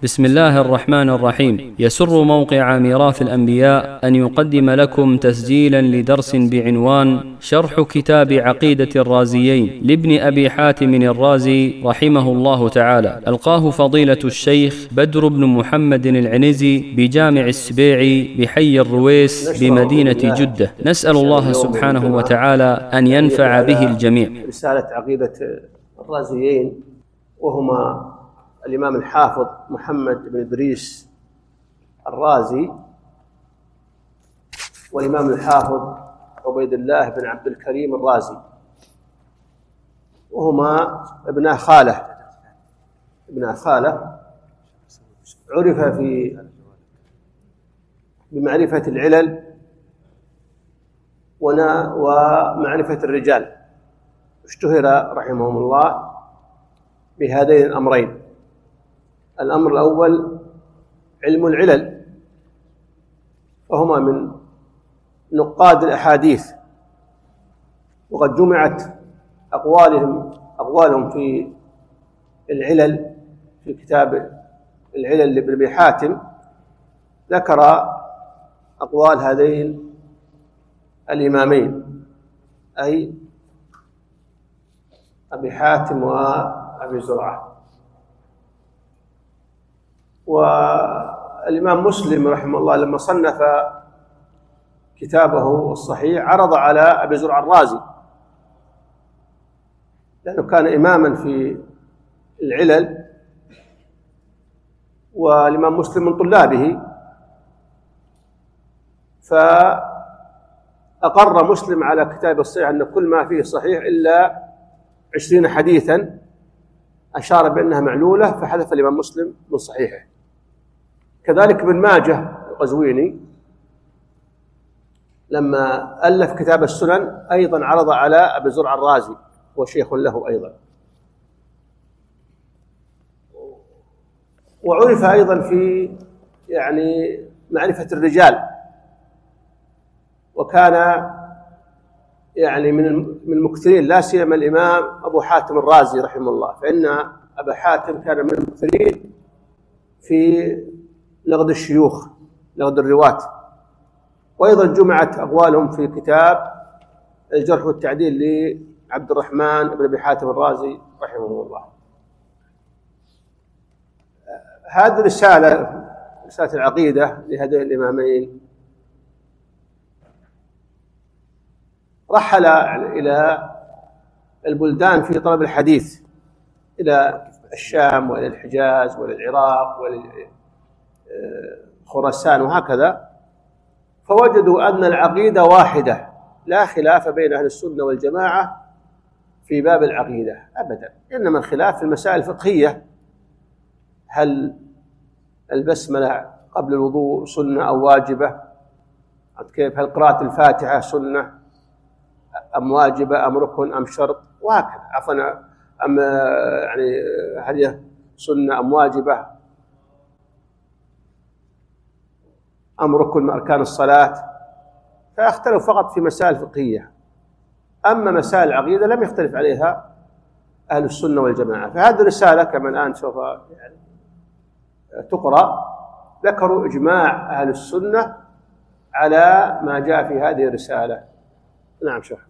بسم الله الرحمن الرحيم. يسر موقع ميراث الأنبياء أن يقدم لكم تسجيلا لدرس بعنوان شرح كتاب عقيدة الرازيين لابن أبي حاتم الرازي رحمه الله تعالى، ألقاه فضيلة الشيخ بدر بن محمد العنزي بجامع السبيعي بحي الرويس بمدينة جدة. نسأل الله سبحانه وتعالى أن ينفع به الجميع. رسالة عقيدة الرازيين، وهما الإمام الحافظ محمد بن إدريس الرازي والإمام الحافظ عبيد الله بن عبد الكريم الرازي، وهما ابن خالة عرف بمعرفة العلل ومعرفة الرجال. اشتهر رحمهم الله بهذين الأمرين. الأمر الأول علم العلل، وهما من نقاد الأحاديث، وقد جمعت أقوالهم في العلل في كتاب العلل لابن أبي حاتم. ذكر أقوال هذين الإمامين، أي أبي حاتم وأبي زرعة. والإمام مسلم رحمه الله لما صنف كتابه الصحيح عرض على أبي زرعة الرازي، لأنه كان إماما في العلل، والإمام مسلم من طلابه، فأقر مسلم على كتاب الصحيح أن كل ما فيه صحيح إلا 20 حديثا أشار بأنها معلولة، فحذف الإمام مسلم من صحيحه. كذلك ابن ماجه القزويني لما ألف كتاب السنن أيضا عرض على أبي زرع الرازي، وشيخ له أيضا. وعرف أيضا في معرفة الرجال، وكان من المكثرين، لا سيما الإمام أبو حاتم الرازي رحمه الله، فإن أبا حاتم كان من المكثرين في نقد الشيوخ، نقد الرواة. وأيضا جمعت أقوالهم في كتاب الجرح والتعديل لعبد الرحمن بن أبي حاتم الرازي رحمه الله. هذه رسالة العقيدة لهذين الإمامين. رحل إلى البلدان في طلب الحديث، إلى الشام وإلى الحجاز وإلى العراق وإلى خراسان وهكذا، فوجدوا أن العقيدة واحدة، لا خلاف بين أهل السنة والجماعة في باب العقيدة أبدا، إنما الخلاف في المسائل الفقهية. هل البسملة قبل الوضوء سنة أو واجبة؟ كيف؟ هل قراءة الفاتحة سنة أم واجبة أم ركن أم شرط؟ وهكذا. عفوا، أم هل هي سنة أم واجبة أم ركن من أركان الصلاة؟ فاختلفوا فقط في مسائل فقهية. أما مسائل العقيدة لم يختلف عليها أهل السنة والجماعة. فهذه الرسالة كما الآن سوف تقرأ، ذكروا إجماع أهل السنة على ما جاء في هذه الرسالة. نعم شيخ.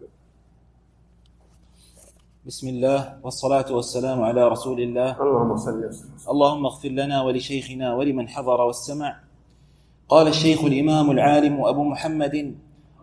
بسم الله والصلاة والسلام على رسول الله. اللهم صل وسلم. اللهم اغفر لنا ولشيخنا ولمن حضر واستمع. قال الشيخ الإمام العالم أبو محمد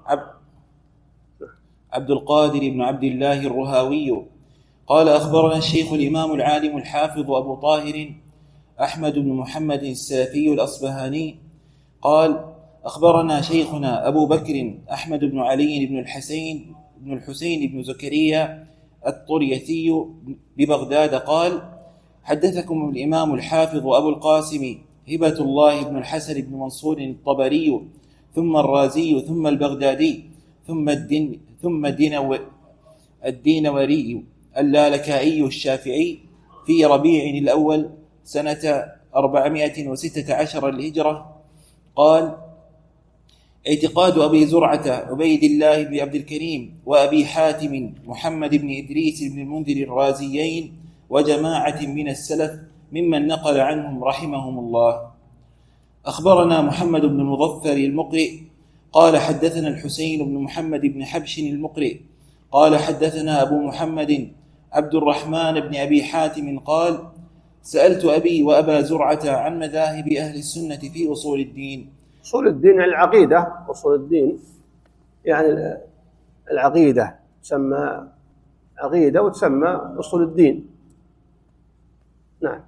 عبد القادر بن عبد الله الرهاوي قال: أخبرنا الشيخ الإمام العالم الحافظ أبو طاهر أحمد بن محمد السلفي الأصبهاني قال: أخبرنا شيخنا أبو بكر أحمد بن علي بن الحسين بن زكريا الطريثي ببغداد قال: حدثكم الإمام الحافظ أبو القاسم هبة الله بن الحسن بن منصور الطبري، ثم الرازي، ثم البغدادي، ثم الدينوري اللالكائي الشافعي في ربيع الأول سنة 416 للهجرة قال: اعتقاد أبي زرعة عبيد الله بن عبد الكريم وأبي حاتم محمد بن إدريس بن المنذر الرازيين وجماعة من السلف ممن نقل عنهم رحمهم الله. أخبرنا محمد بن المظفر المقرئ قال حدثنا الحسين بن محمد بن حبش المقرئ قال حدثنا أبو محمد عبد الرحمن بن أبي حاتم قال سألت أبي وأبا زرعة عن مذاهب أهل السنة في أصول الدين. أصول الدين يعني العقيدة. أصول الدين يعني العقيدة تسمى عقيدة وتسمى أصول الدين. نعم.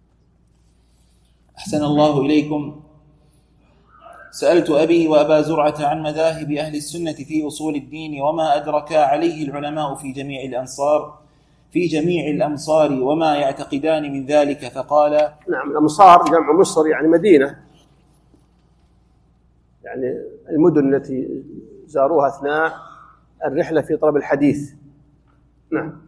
أحسن الله إليكم. سألت أبي وأبا زرعة عن مذاهب أهل السنة في أصول الدين وما أدركا عليه العلماء في جميع الأمصار وما يعتقدان من ذلك، فقال: نعم، الأمصار جمع مصر يعني مدينة، يعني المدن التي زاروها أثناء الرحلة في طلب الحديث. نعم.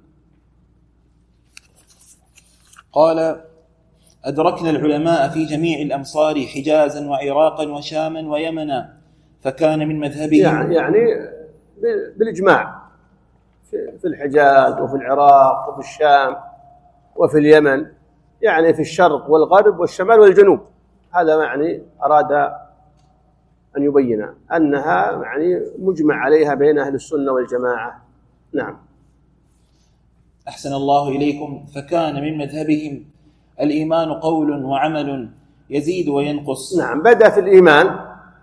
قال: أدركنا العلماء في جميع الأمصار حجازا وعراقا وشاما ويمنا، فكان من مذهبهم يعني بالإجماع في الحجاز وفي العراق وفي الشام وفي اليمن، يعني في الشرق والغرب والشمال والجنوب. هذا يعني أراد أن يبين أنها يعني مجمع عليها بين أهل السنة والجماعة. نعم. أحسن الله إليكم. فكان من مذهبهم الإيمان قول وعمل يزيد وينقص. نعم، بدأ في الإيمان،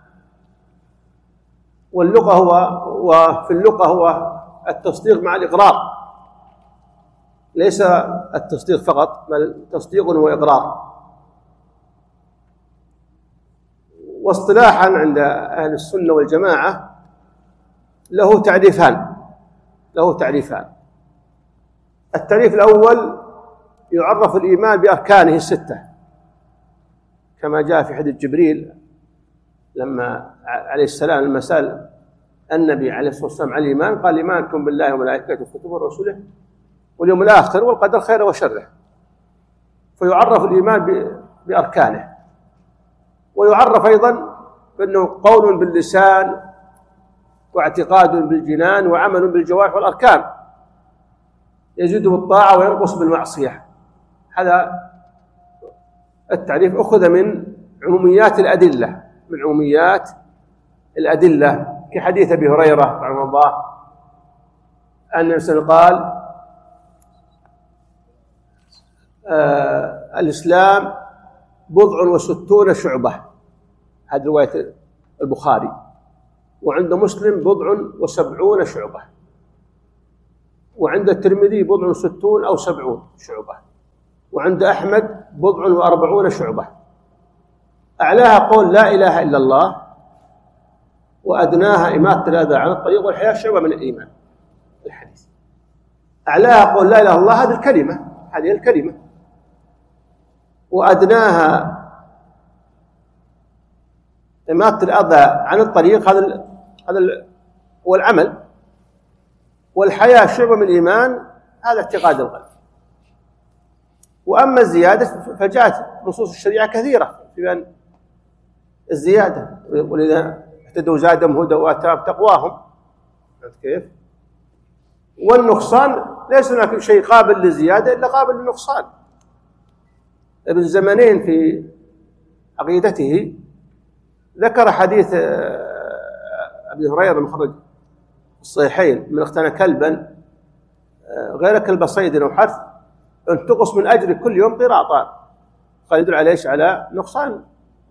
وفي اللغة هو التصديق مع الإقرار، ليس التصديق فقط بل تصديق وإقرار. واصطلاحا عند أهل السنة والجماعة له تعريفان. التعريف الأول: يعرف الإيمان بأركانه الستة، كما جاء في حديث جبريل لما عليه السلام لما سأل النبي عليه الصلاة والسلام عن الإيمان، قال: إيمانكم بالله وملائكته وكتبه ورسله واليوم الآخر والقدر خيره وشره. فيعرف الإيمان بأركانه، ويعرف أيضا بأنه قول باللسان واعتقاد بالجنان وعمل بالجوارح والأركان، يزيد بالطاعة وينقص بالمعصية. هذا التعريف أخذ من عموميات الأدلة، كحديث أبي هريرة رحمه الله أن النبي صلى الله عليه وسلم قال: الإسلام 60 شعبة. هذه رواية البخاري، وعند مسلم 70 شعبة، وعند الترمذي 60 أو 70 شعبة، وعند أحمد 40 شعبة. أعلاها قول لا إله إلا الله، وأدناها إماتة الأذى عن الطريق والحياة شعبة من الإيمان. الحديث أعلاها قول لا إله إلا الله، هذه الكلمة، وأدناها إماتة الأذى عن الطريق، هذا هو العمل، والحياة شعبة من الإيمان، هذا اعتقاد القلب. وأما الزيادة فجاءت نصوص الشريعة كثيرة في بيان الزيادة، ولذا اهتدوا زادهم هدى وآتاهم تقواهم. كيف؟ والنقصان ليس هناك شيء قابل للزيادة إلا قابل للنقصان. ابن زمانين في عقيدته ذكر حديث أبي هريرة المخرج الصحيحين: من اقتنى كلبا غير كلب صيد أو حرث انتقص من أجر كل يوم قراطان. قال يدل على ايش؟ على نقصان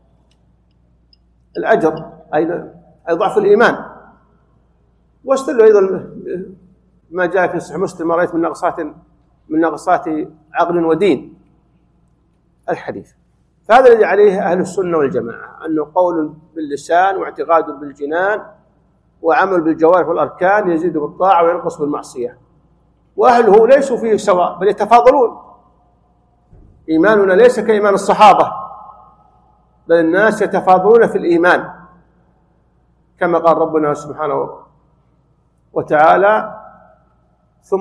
الأجر، أي ضعف الإيمان. واستدلوا أيضا ما جاء في صحيح مسلم: ما رأيت من نقصات عقل ودين. الحديث. فهذا الذي عليه أهل السنة والجماعة، أنه قول باللسان واعتقاد بالجنان وعمل بالجوارح والأركان، يزيد بالطاعة وينقص بالمعصية. وأهله ليسوا فيه سواء بل يتفاضلون. إيماننا ليس كإيمان الصحابة، بل الناس يتفاضلون في الإيمان، كما قال ربنا سبحانه وتعالى: ثم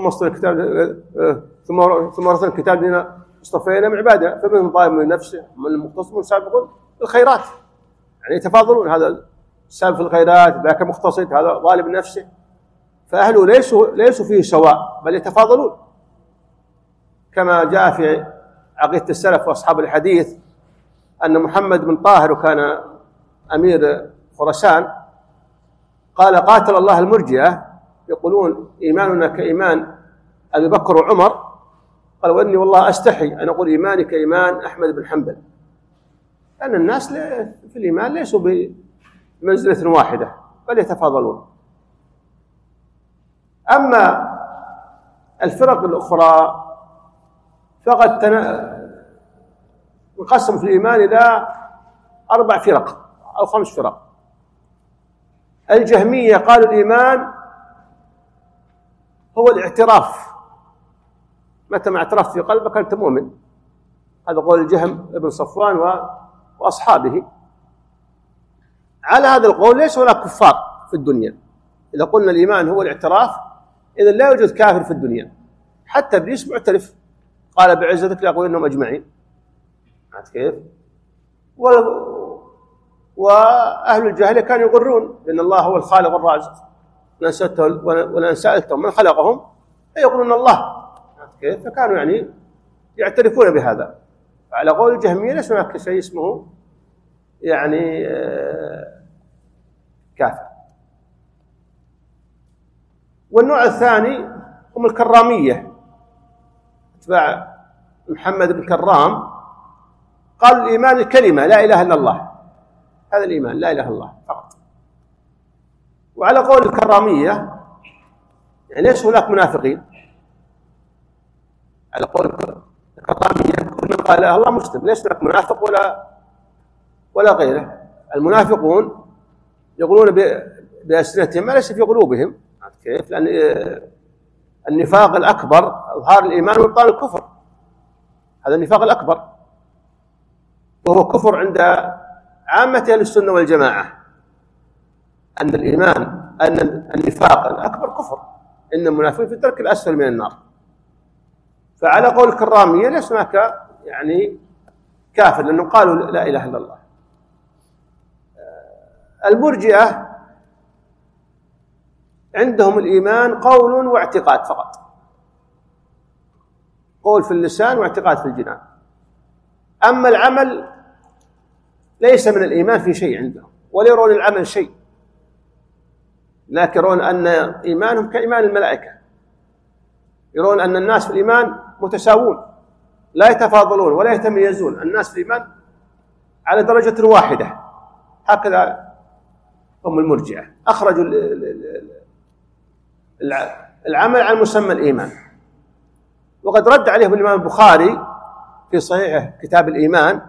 ورثنا الكتاب الذين اصطفينا من عبادنا فمنهم ظالم لنفسه ومنهم مقتصد سابق بالخيرات. يعني يتفاضلون، هذا سابق في الخيرات، ذاك مقتصد، هذا ظالم لنفسه. فأهله ليسوا فيه سواء بل يتفاضلون، كما جاء في عقيدة السلف وأصحاب الحديث أن محمد بن طاهر وكان أمير خراسان قال قاتل الله المرجئة يقولون إيماننا كإيمان أبي بكر وعمر، قال وإني والله أستحي أن أقول إيماني كإيمان أحمد بن حنبل، لأن الناس في الإيمان ليسوا بمنزلة واحدة بل يتفاضلون. أما الفرق الأخرى فقد انقسموا في الإيمان إلى 4 فرق أو 5 فرق. الجهمية قالوا الإيمان هو الاعتراف، متى ما اعترفت في قلبك أنت مؤمن. هذا قول الجهم بن صفوان وأصحابه. على هذا القول ليس هناك كفار في الدنيا. إذا قلنا الإيمان هو الاعتراف إذن لا يوجد كافر في الدنيا، حتى إبليس معترف قال بعزتك لأغوينهم أجمعين. عرفت كيف؟ وأهل الجاهلية كانوا يقرون بأن الله هو الخالق الرازق، ولن سألتهم من خلقهم فيقولون الله. كيف؟ فكانوا يعني يعترفون بهذا. على قول الجهمية ليس هناك شيء اسمه يعني كافر. والنوع الثاني هم الكرامية، اتباع محمد بن كرام، قال الإيمان الكلمة لا إله إلا الله، هذا الإيمان لا إله إلا الله فقط. وعلى قول الكرامية يعني ليس هناك منافقين. على قول الكرامية كل من قال الله مسلم، ليس هناك منافق ولا غيره. المنافقون يقولون بألسنتهم ما ليس في قلوبهم. كيف؟ لأن النفاق الأكبر إظهار الإيمان وإبطال الكفر، هذا النفاق الأكبر، وهو كفر عند عامة أهل السنة والجماعة، أن الإيمان أن النفاق الأكبر كفر، إن المنافقين في الدرك الأسفل من النار. فعلى قول الكرامية ليس هناك يعني كافر، لأنهم قالوا لا إله إلا الله. المرجئة عندهم الإيمان قول واعتقاد فقط، قول في اللسان واعتقاد في الجنان. أما العمل ليس من الإيمان في شيء عندهم، ولا يرون العمل شيء، لكن يرون أن إيمانهم كإيمان الملائكة، يرون أن الناس في الإيمان متساوون لا يتفاضلون ولا يتميزون، الناس في الإيمان على درجة واحدة. هكذا هم المرجئة، أخرجوا العمل عن مسمى الإيمان. وقد رد عليهم الإمام البخاري في صحيحه كتاب الإيمان،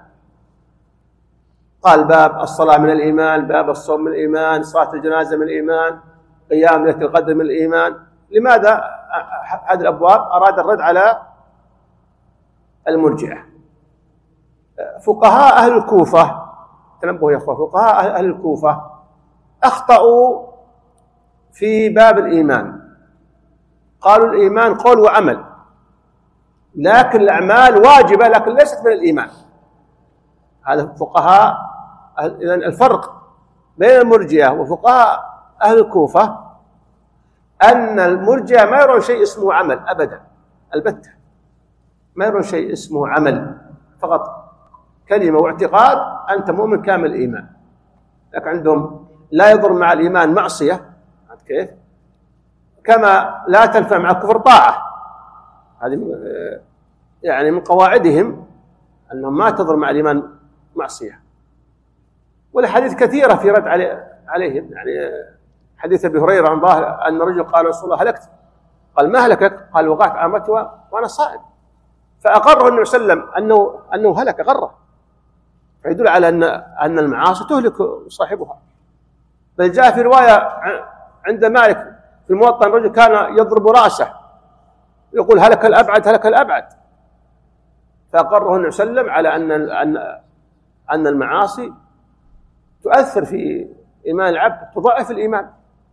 قال باب الصلاة من الإيمان، باب الصوم من الإيمان، صلاة الجنازة من الإيمان، قيام ليلة القدر من الإيمان. لماذا هذه الأبواب؟ أراد الرد على المرجئة. فقهاء أهل الكوفة، تنبهوا يا أخوة، فقهاء أهل الكوفة أخطأوا في باب الإيمان. قالوا الإيمان قول وعمل، لكن الأعمال واجبة لكن ليست من الإيمان. هذا فقهاء إذن الفرق بين المرجئة وفقهاء أهل الكوفة أن المرجئة ما يرون شيء اسمه عمل أبدا، البتة ما يرون شيء اسمه عمل، فقط كلمة واعتقاد أنت مؤمن كامل الإيمان. لكن عندهم لا يضر مع الإيمان معصية، كيف؟ كما لا تنفع مع الكفر طاعة. هذه يعني من قواعدهم أنهم ما تضر مع الإيمان معصية. والحديث كثيرة في رد عليهم، يعني حديث أبي هريرة عن ظاهر أن رجل قال رسول الله هلكت، قال ما هلكك؟ قال وقعت عامتي وأنا صائم، فأقره النبي صلى الله عليه وسلم أنه هلك، غره، فيدل على أن المعاصي تهلك صاحبها. بل جاء في رواية عند مالك في الموطأ أن الرجل كان يضرب رأسه يقول هلك الأبعد هلك الأبعد، فأقره النبي صلى الله عليه وسلم على أن المعاصي تؤثر في إيمان العبد، تضعف الإيمان.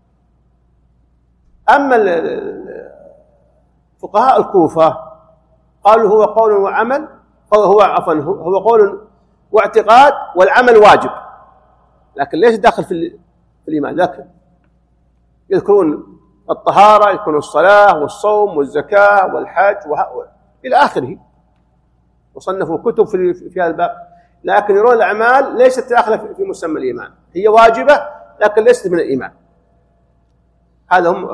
أما فقهاء الكوفة قالوا هو قول وعمل، هو قول واعتقاد والعمل واجب، لكن ليس داخل في الإيمان. لكن يذكرون الطهارة، يذكرون الصلاة والصوم والزكاة والحج إلى آخره، وصنفوا كتب في هذا الباب، لكن يرون الأعمال ليست داخلة في مسمى الإيمان، هي واجبة لكن ليست من الإيمان. هذا هم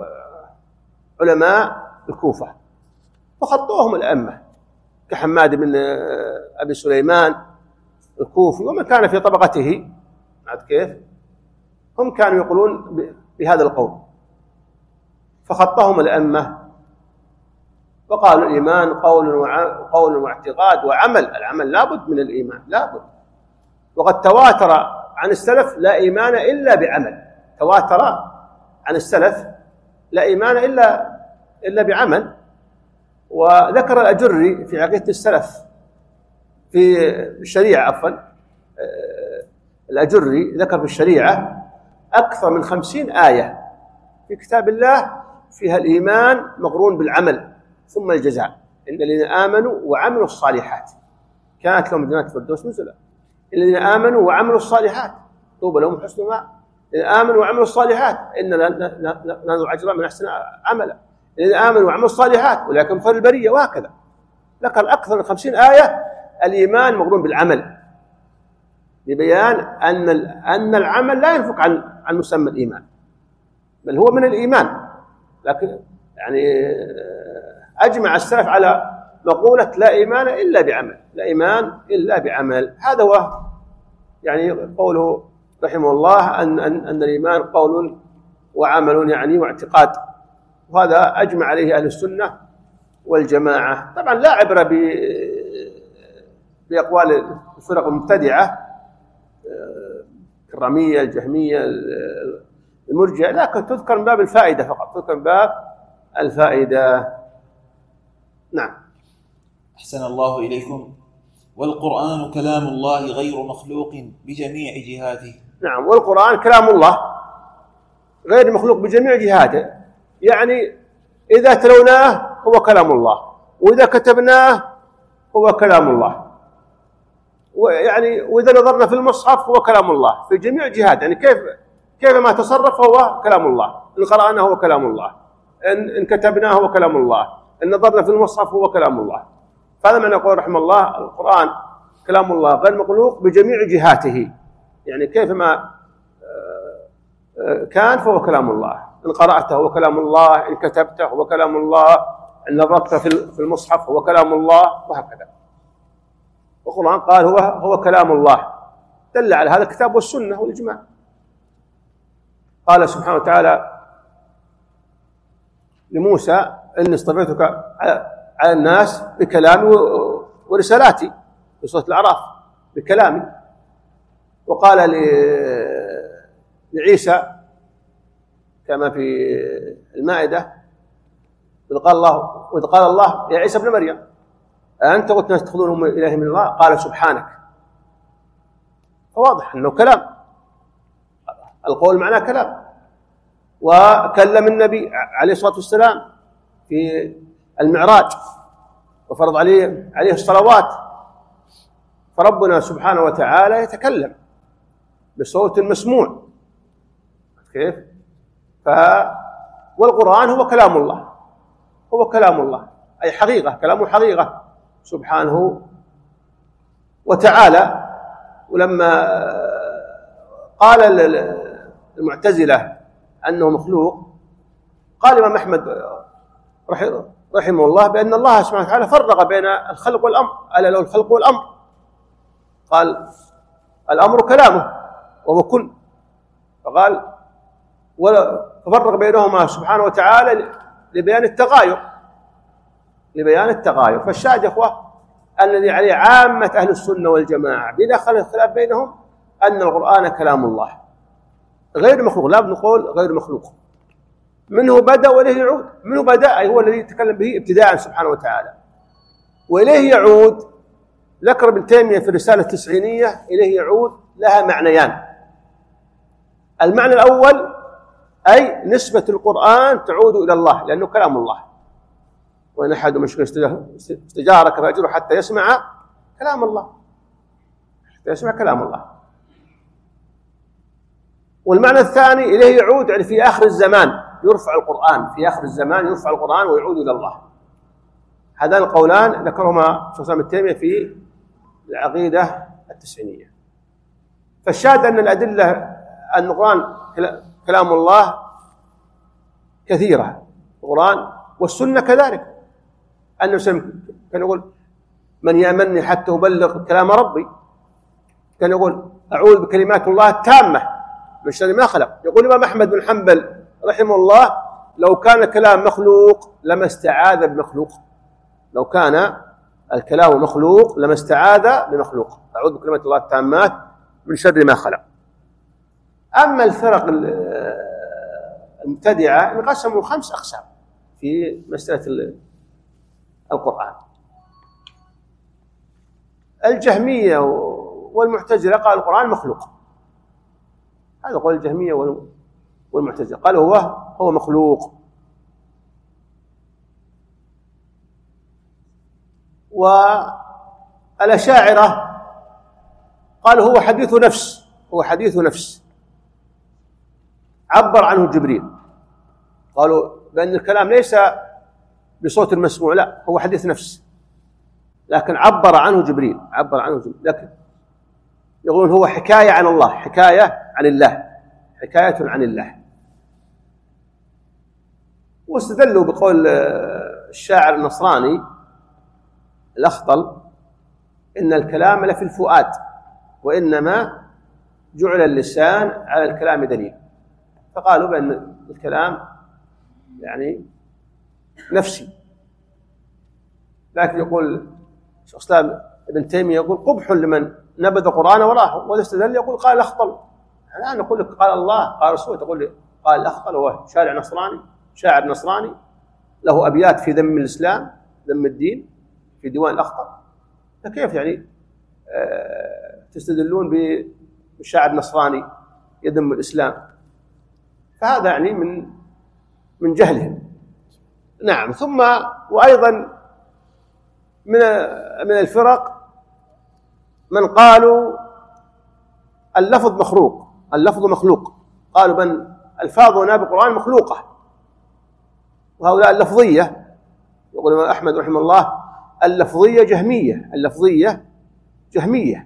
علماء الكوفة، وخطوهم الأئمة كحماد بن أبي سليمان الكوفي ومن كان في طبقته، كيف هم كانوا يقولون بهذا القول، فخطهم الأئمة وقالوا الإيمان قول واعتقاد وعمل. العمل لابد من الإيمان، لابد. وقد تواتر عن السلف لا إيمان إلا بعمل، تواتر عن السلف لا إيمان إلا بعمل. وذكر الأجري في عقيدة السلف في الشريعة، عفوا الأجري ذكر في الشريعة أكثر من 50 آية في كتاب الله فيها الإيمان مقرون بالعمل ثم الجزاء. إن الذين آمنوا وعملوا الصالحات كانت لهم جنات الفردوس نزلا. الذين آمنوا وعملوا الصالحات طوبى لهم حسن مآب. الذين آمنوا وعملوا الصالحات إن ننال أجرا من أحسن عملا. الذين آمنوا وعملوا الصالحات أولئك هم خير البرية، وهكذا ذكر أكثر من 50 آية الإيمان مقرون بالعمل، لبيان أن العمل لا ينفك عن مسمى الإيمان، بل هو من الإيمان. لكن يعني أجمع السلف على مقولة لا إيمان إلا بعمل، لا إيمان إلا بعمل. هذا هو يعني قوله رحمه الله أن الإيمان قول وعمل يعني واعتقاد، وهذا أجمع عليه أهل السنة والجماعة. طبعا لا عبرة بأقوال الفرق المبتدعة الكرامية الجهمية المرجئة، لكن تذكر من باب الفائدة فقط، تذكر من باب الفائدة. نعم. أحسن الله إليكم. والقرآن كلام الله غير مخلوق بجميع جهاته. نعم، والقرآن كلام الله غير مخلوق بجميع جهاته، يعني إذا تلوناه هو كلام الله، وإذا كتبناه هو كلام الله، ويعني وإذا نظرنا في المصحف هو كلام الله في جميع جهات، يعني كيف ما تصرف هو كلام الله، إن قرأناه هو كلام الله، إن كتبناه هو كلام الله، إن نظرنا في المصحف هو كلام الله. فهذا معنى قول رحمه الله القرآن كلام الله غير مخلوق بجميع جهاته، يعني كيف ما كان فهو كلام الله، إن قرأته هو كلام الله، إن كتبته هو كلام الله، إن نظرت في المصحف هو كلام الله، وهكذا. والقرآن قال هو كلام الله، دل على هذا الكتاب والسنة والإجماع. قال سبحانه وتعالى لموسى إني اصطفيتك على الناس بكلامي ورسالاتي في سورة الأعراف بكلامي. وقال لعيسى كما في المائدة إذ قال الله يا عيسى ابن مريم أنت قلت الناس تأخذونهم إله من الله؟ قال سبحانك. فواضح أنه كلام، القول معناه كلام. وكلم النبي عليه الصلاة والسلام في المعراج وفرض عليه الصلوات، فربنا سبحانه وتعالى يتكلم بصوت مسموع. كيف؟ والقرآن هو كلام الله، هو كلام الله أي حقيقة، كلامه حقيقة سبحانه وتعالى. ولما قال المعتزلة أنه مخلوق، قال الإمام أحمد رحمه الله بأن الله سبحانه وتعالى فرق بين الخلق والأمر، ألا له الخلق والأمر، قال الأمر كلامه وهو كن، فقال ففرق بينهما سبحانه وتعالى لبيان التغاير. فالشاهد يا أخوة الذي عليه عامة أهل السنة والجماعة بلا خلاف بينهم أن القرآن كلام الله غير مخلوق، لا نقول غير مخلوق، منه بدأ وإليه يعود. منه بدأ أي هو الذي يتكلم به ابتداء سبحانه وتعالى، وإليه يعود. ذكر ابن تيمية في الرسالة التسعينية إليه يعود لها معنيان. المعنى الأول أي نسبة القرآن تعود إلى الله لأنه كلام الله، وإن أحد مشكل استجارك فأجره حتى يسمع كلام الله، حتى يسمع كلام الله. والمعنى الثاني إليه يعود يعني في آخر الزمان يرفع القرآن، في آخر الزمان يرفع القرآن ويعود إلى الله. هذان القولان ذكرهما شيخ الإسلام ابن تيمية في العقيدة التسعينية. فالشاهد أن الأدلة أن القرآن كلام الله كثيرة، القرآن والسنة كذلك. أنه كان يقول من يأمنني حتى أبلغ كلام ربي، كان يقول أعوذ بكلمات الله التامة من شر ما خلق. يقول الإمام أحمد بن حنبل رحمه الله لو كان الكلام مخلوق لما استعاذ بمخلوق، لو كان الكلام مخلوق لما استعاذ بمخلوق، أعوذ بكلمات الله التامات من شر ما خلق. أما الفرق المبتدعة انقسموا 5 أقسام في مسألة القرآن. الجهمية والمعتزلة قال القرآن مخلوق، هذا قول الجهمية والمعتزلة، قالوا هو مخلوق. والأشاعرة قالوا هو حديث نفس، هو حديث نفس عبر عنه جبريل. قالوا بأن الكلام ليس بصوت مسموع، لا هو حديث نفس، لكن عبر عنه جبريل، عبر عنه جبريل. لكن يقولون هو حكاية عن الله، حكاية عن الله، حكاية عن الله. واستدلوا بقول الشاعر النصراني الأخطل إن الكلام لفي الفؤاد، وإنما جعل اللسان على الكلام دليل. فقالوا بأن الكلام يعني نفسي. لكن يقول شيخ الإسلام ابن تيمية يقول قبح لمن نبذ القرآن وراه، وإذا استدل يقول قال الأخطل. أنا نقول لك قال الله قال رسوله، تقول لي قال الأخطل هو شارع نصراني، شاعر نصراني له أبيات في ذم الإسلام، ذم الدين في ديوان الأخطل. فكيف يعني تستدلون بشاعر نصراني يذم الإسلام؟ فهذا يعني من جهلهم. نعم. ثم وأيضا من الفرق من قالوا اللفظ مخلوق، اللفظ مخلوق، قالوا بأن ألفاظنا بالقرآن مخلوقة، وهؤلاء اللفظية يقول الإمام أحمد رحمه الله اللفظية جهمية، اللفظية جهمية.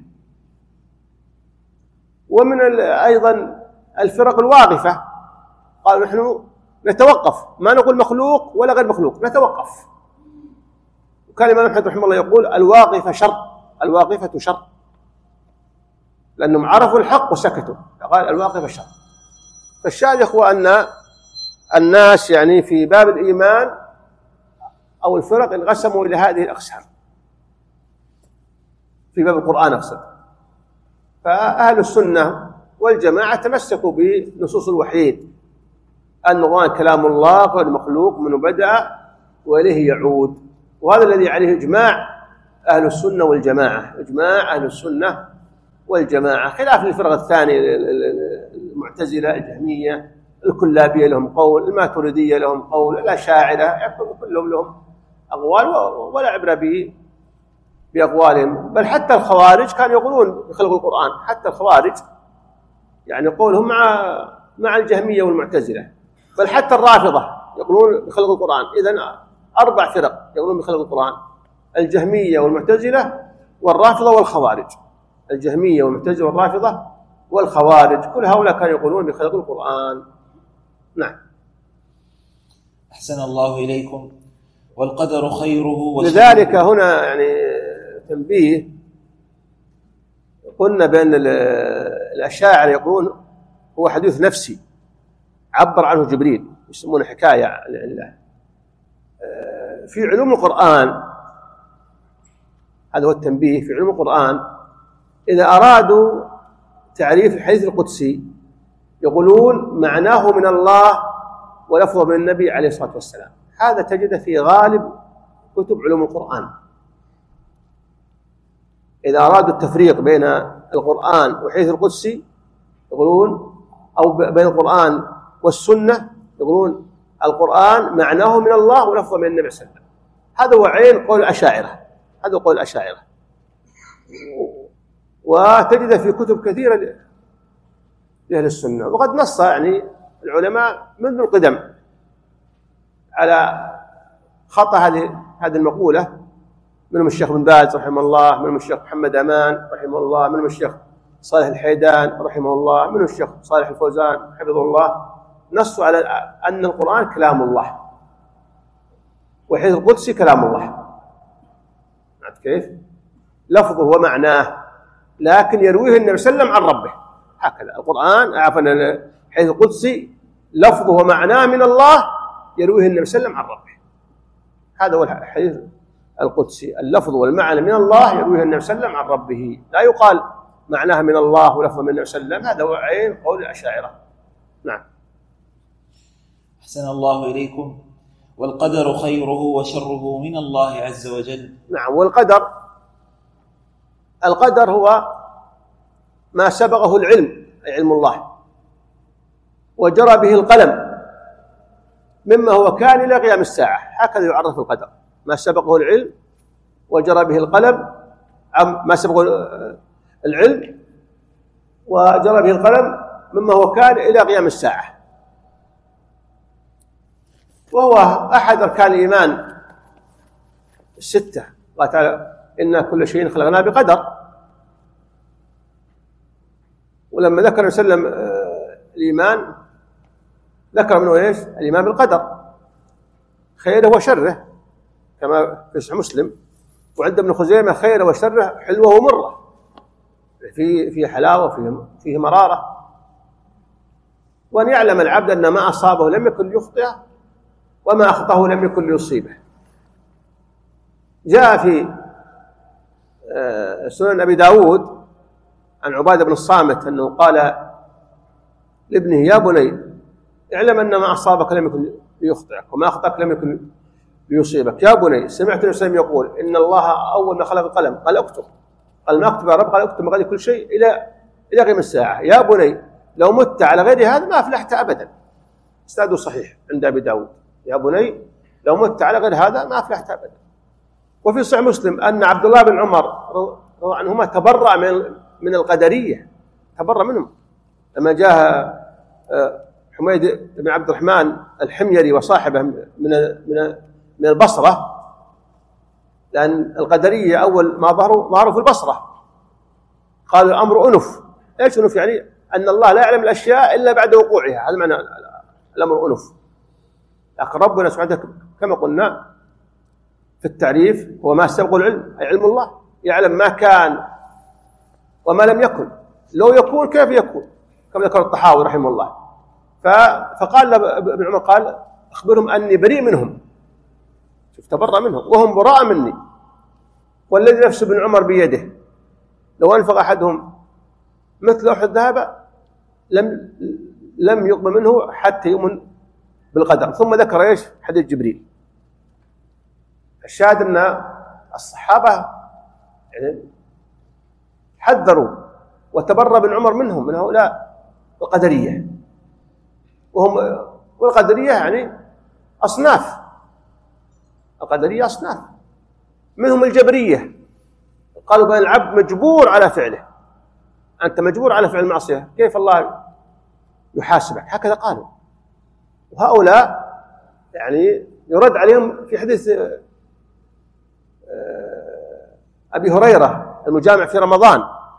ومن أيضا الفرق الواقفة قالوا نحن نتوقف، ما نقول مخلوق ولا غير مخلوق، نتوقف. وكان الإمام أحمد رحمه الله يقول الواقفة شر، الواقفة شر، لأنهم عرفوا الحق وسكتوا، قال الواقفة شر. فالشاهد يا إخوة أن الناس يعني في باب الإيمان أو الفرق انقسموا إلى هذه الأقسام في باب القرآن أقصد. فأهل السنة والجماعة تمسكوا بنصوص الوحيين أن القرآن كلام الله غير مخلوق، منه بدأ وإليه يعود. وهذا الذي عليه إجماع أهل السنة والجماعة، إجماع أهل السنة والجماعة، خلاف الفرق الثانية المعتزلة، الجهمية، الكلابية لهم قول، الماتريدية لهم قول، الأشاعرة كلهم لهم أقوال ولا عبرة بأقوالهم. بل حتى الخوارج كانوا يقولون بخلق القرآن، حتى الخوارج يعني قولهم مع الجهمية والمعتزلة. بل حتى الرافضة يقولون بخلق القرآن. إذن 4 فرق يقولون بخلق القرآن: الجهمية والمعتزلة والرافضة والخوارج. الجهمية والمعتزلة والرافضة والخوارج، كل هؤلاء كانوا يقولون بخلق القرآن. نعم. أحسن الله إليكم. والقدر خيره لذلك هنا يعني تنبيه، قلنا بأن الأشاعرة يقولون هو حديث نفسي عبر عنه جبريل، يسمونه حكاية عن الله. في علوم القرآن، هذا هو التنبيه، في علوم القرآن إذا أرادوا تعريف الحديث القدسي يقولون معناه من الله ولفظه من النبي عليه الصلاة والسلام. هذا تجده في غالب كتب علوم القرآن. إذا أرادوا التفريق بين القرآن والحديث القدسي يقولون، أو بين القرآن والسنة يقولون القرآن معناه من الله ولفظه من النبي صلى الله عليه وسلم. هذا هو عين قول الأشاعرة، هذا قول الأشاعرة. وتجد في كتب كثيرة لأهل السنة. وقد نص يعني العلماء منذ القدم على خطأ هذه هذه المقولة منهم الشيخ بن باز رحمه الله، منهم الشيخ محمد أمان رحمه الله، منهم الشيخ صالح الحيدان رحمه الله، منهم الشيخ صالح الفوزان حفظه الله، نصوا على أن القرآن كلام الله والحديث القدسي كلام الله. كيف؟ لفظه ومعناه، لكن يرويه النبي صلى الله عليه وسلم عن ربه. هكذا القرآن عفوا الحديث القدسي لفظه ومعناه من الله، يرويه النبي صلى الله عليه وسلم عن ربه. هذا هو الحديث القدسي، اللفظ والمعنى من الله يرويه النبي صلى الله عليه وسلم عن ربه، لا يقال معناها من الله ولفظه من النبي صلى الله عليه وسلم. هذا هو عين قول الأشاعرة. نعم. أحسن الله إليكم. والقدر خيره وشره من الله عز وجل. نعم. القدر هو ما سبقه العلم، أي علم الله، وجرى به القلم مما هو كان إلى قيام الساعة. هكذا يعرف القدر، ما سبقه العلم وجرى به القلم، ما سبقه العلم وجرى به القلم مما هو كان إلى قيام الساعة. وهو أحد أركان الإيمان الستة. قال تعالى: إنا كل شيء خلقناه بقدر. ولما ذكر النبي صلى الله عليه وسلم الإيمان ذكر منه ايش؟ الإيمان بالقدر، خيره وشره، كما في صحيح مسلم. وعند ابن خزيمة: خيره وشره، حلوه ومره، في حلاوة فيه مرارة. وأن يعلم العبد أن ما أصابه لم يكن ليخطئه وما أخطأه لم يكن ليصيبه. جاء في سنن أبي داود عن عبادة بن الصامت أنه قال لابنه: يا بني، اعلم أن ما أصابك لم يكن ليخطئك وما أخطأك لم يكن ليصيبك. يا بني، سمعت النبي صلى الله عليه وسلم يقول: إن الله أول ما خلق القلم قال اكتب. قال: ما اكتب يا رب؟ قال: اكتب مقادير كل شيء إلى قيام الساعة. يا بني، لو مت على غير هذا ما أفلحت أبدا. إسناده صحيح عند أبي داود. يا بني، لو مت على غير هذا ما أفلحت أبدا. وفي صحيح مسلم أن عبد الله بن عمر رضي الله عنهما تبرأ من القدرية، تبرأ منهم لما جاء حميد بن عبد الرحمن الحميري وصاحبه من البصرة، لأن القدرية أول ما ظهروا في البصرة قالوا: الأمر أنف. إيش أنف؟ يعني أن الله لا يعلم الأشياء إلا بعد وقوعها. هذا معنى الأمر أنف. لكن ربنا سبحانه وتعالى كما قلنا في التعريف هو ما سبق العلم، أي علم الله، يعلم ما كان وما لم يكن. لو يكون كيف يكون؟ كما ذكر الطحاوي رحمه الله. فقال ابن عمر: قال: أخبرهم أني بريء منهم. شوف، تبرأ منهم وهم براء مني. والذي نفس ابن عمر بيده لو أنفق أحدهم مثل أحد ذهب لم يقبل منه حتى يؤمن بالقدر. ثم ذكر ايش؟ حديث جبريل. الشاهد ان الصحابه يعني حذروا وتبرأ ابن عمر منهم، من هؤلاء القدريه. والقدريه يعني اصناف، القدريه اصناف، منهم الجبريه قالوا بأن العبد مجبور على فعله. انت مجبور على فعل المعصيه، كيف الله يحاسبك؟ هكذا قالوا. وهؤلاء يعني يرد عليهم في حديث أبي هريرة المجامع في رمضان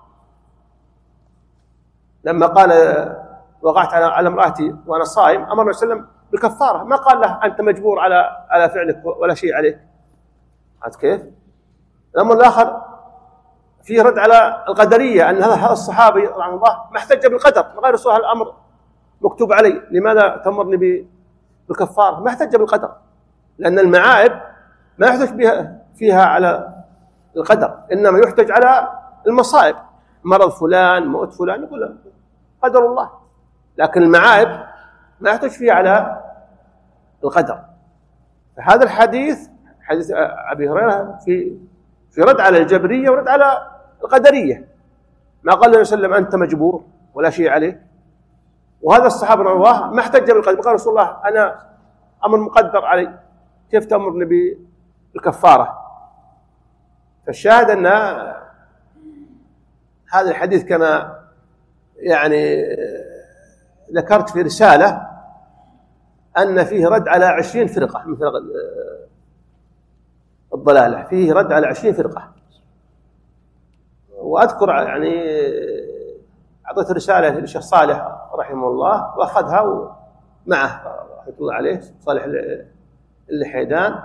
لما قال: وقعت على امرأتي وأنا صائم، أمر النبي صلى الله عليه وسلم بالكفارة، ما قال له أنت مجبور على فعلك ولا شيء عليك. عرفت كيف؟ الأمر الآخر فيه رد على القدرية، أن هذا الصحابي رحمه الله ما احتج بالقدر، من غير سؤال الأمر مكتوب علي، لماذا تأمرني بالكفارة؟ ما احتج بالقدر، لأن المعائب ما يحتج فيها على القدر، إنما يحتج على المصائب، مرض فلان، موت فلان، يقول قدر الله. لكن المعائب ما يحتج فيها على القدر. فهذا الحديث حديث أبي هريرة في رد على الجبرية ورد على القدرية. ما قال النبي صلى الله عليه وسلم أنت مجبور ولا شيء عليك. وهذا الصحابة رضي الله عنهم ما احتج بالقدر، قال: رسول الله أنا أمر مقدر علي، كيف تأمرني بالكفارة؟ فالشاهد أن هذا الحديث كما يعني ذكرت في رسالة أن فيه رد على 20 فرقة من فرق الضلالة، فيه رد على 20 فرقة. وأذكر يعني أعطيت رسالة للشيخ صالح رحمه الله وأخذها معه رحمة الله عليه، صالح اللحيدان،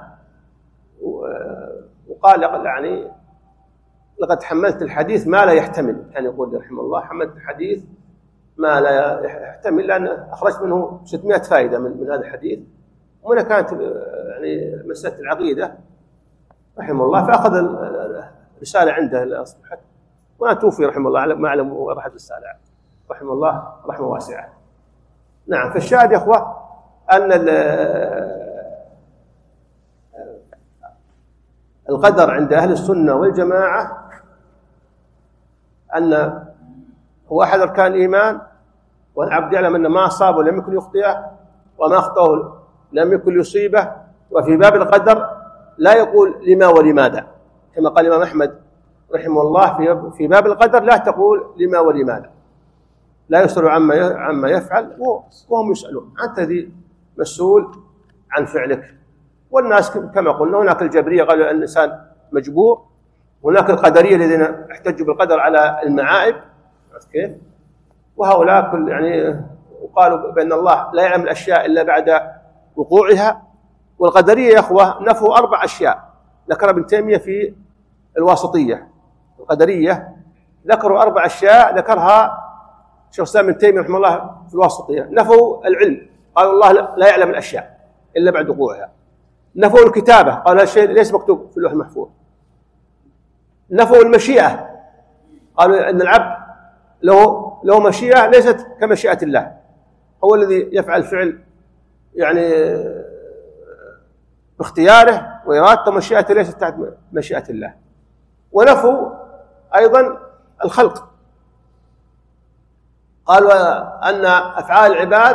وقال يعني لقد حملت الحديث ما لا يحتمل، يعني يقول رحمه الله حملت الحديث ما لا يحتمل، لأن أخرجت منه 600 فائدة من هذا الحديث، ومنها كانت يعني مسألة العقيدة رحمه الله، فأخذ الرسالة عنده أصبحت، وأنا توفي رحمه الله ما أعلم راحت الرسالة رحمه الله رحمة واسعة. نعم. فالشاهد يا أخوة أن القدر عند أهل السنة والجماعة أن هو أحد أركان الإيمان، والعبد يعلم أن ما أصابه لم يكن يخطئه، وما أخطأه لم يكن يصيبه. وفي باب القدر لا يقول لما ولماذا، كما قال الإمام أحمد رحمه الله في باب القدر لا تقول لما ولماذا، لا يسأل عما يفعل وهم يسألون، أنت ذي مسؤول عن فعلك. والناس كما قلنا هناك الجبرية قالوا أن الإنسان مجبور، هناك القدرية الذين احتجوا بالقدر على المعائب كيف، وهؤلاء كل يعني وقالوا بأن الله لا يعلم الأشياء إلا بعد وقوعها. والقدرية يا أخوة نفوا 4 أشياء ذكر ابن تيمية في الواسطية. القدرية ذكروا 4 أشياء ذكرها شيخ الإسلام ابن تيمية رحمه الله في الواسطية. نفوا العلم، قالوا الله لا يعلم الأشياء إلا بعد وقوعها. نفوا الكتابة، قالوا هذا الشيء ليس مكتوب في اللوح المحفوظ. نفوا المشيئة، قالوا أن العبد له مشيئة ليست كمشيئة الله، هو الذي يفعل فعل يعني باختياره وإرادته، مشيئته ليست تحت مشيئة الله. ونفوا أيضا الخلق، قالوا أن أفعال العباد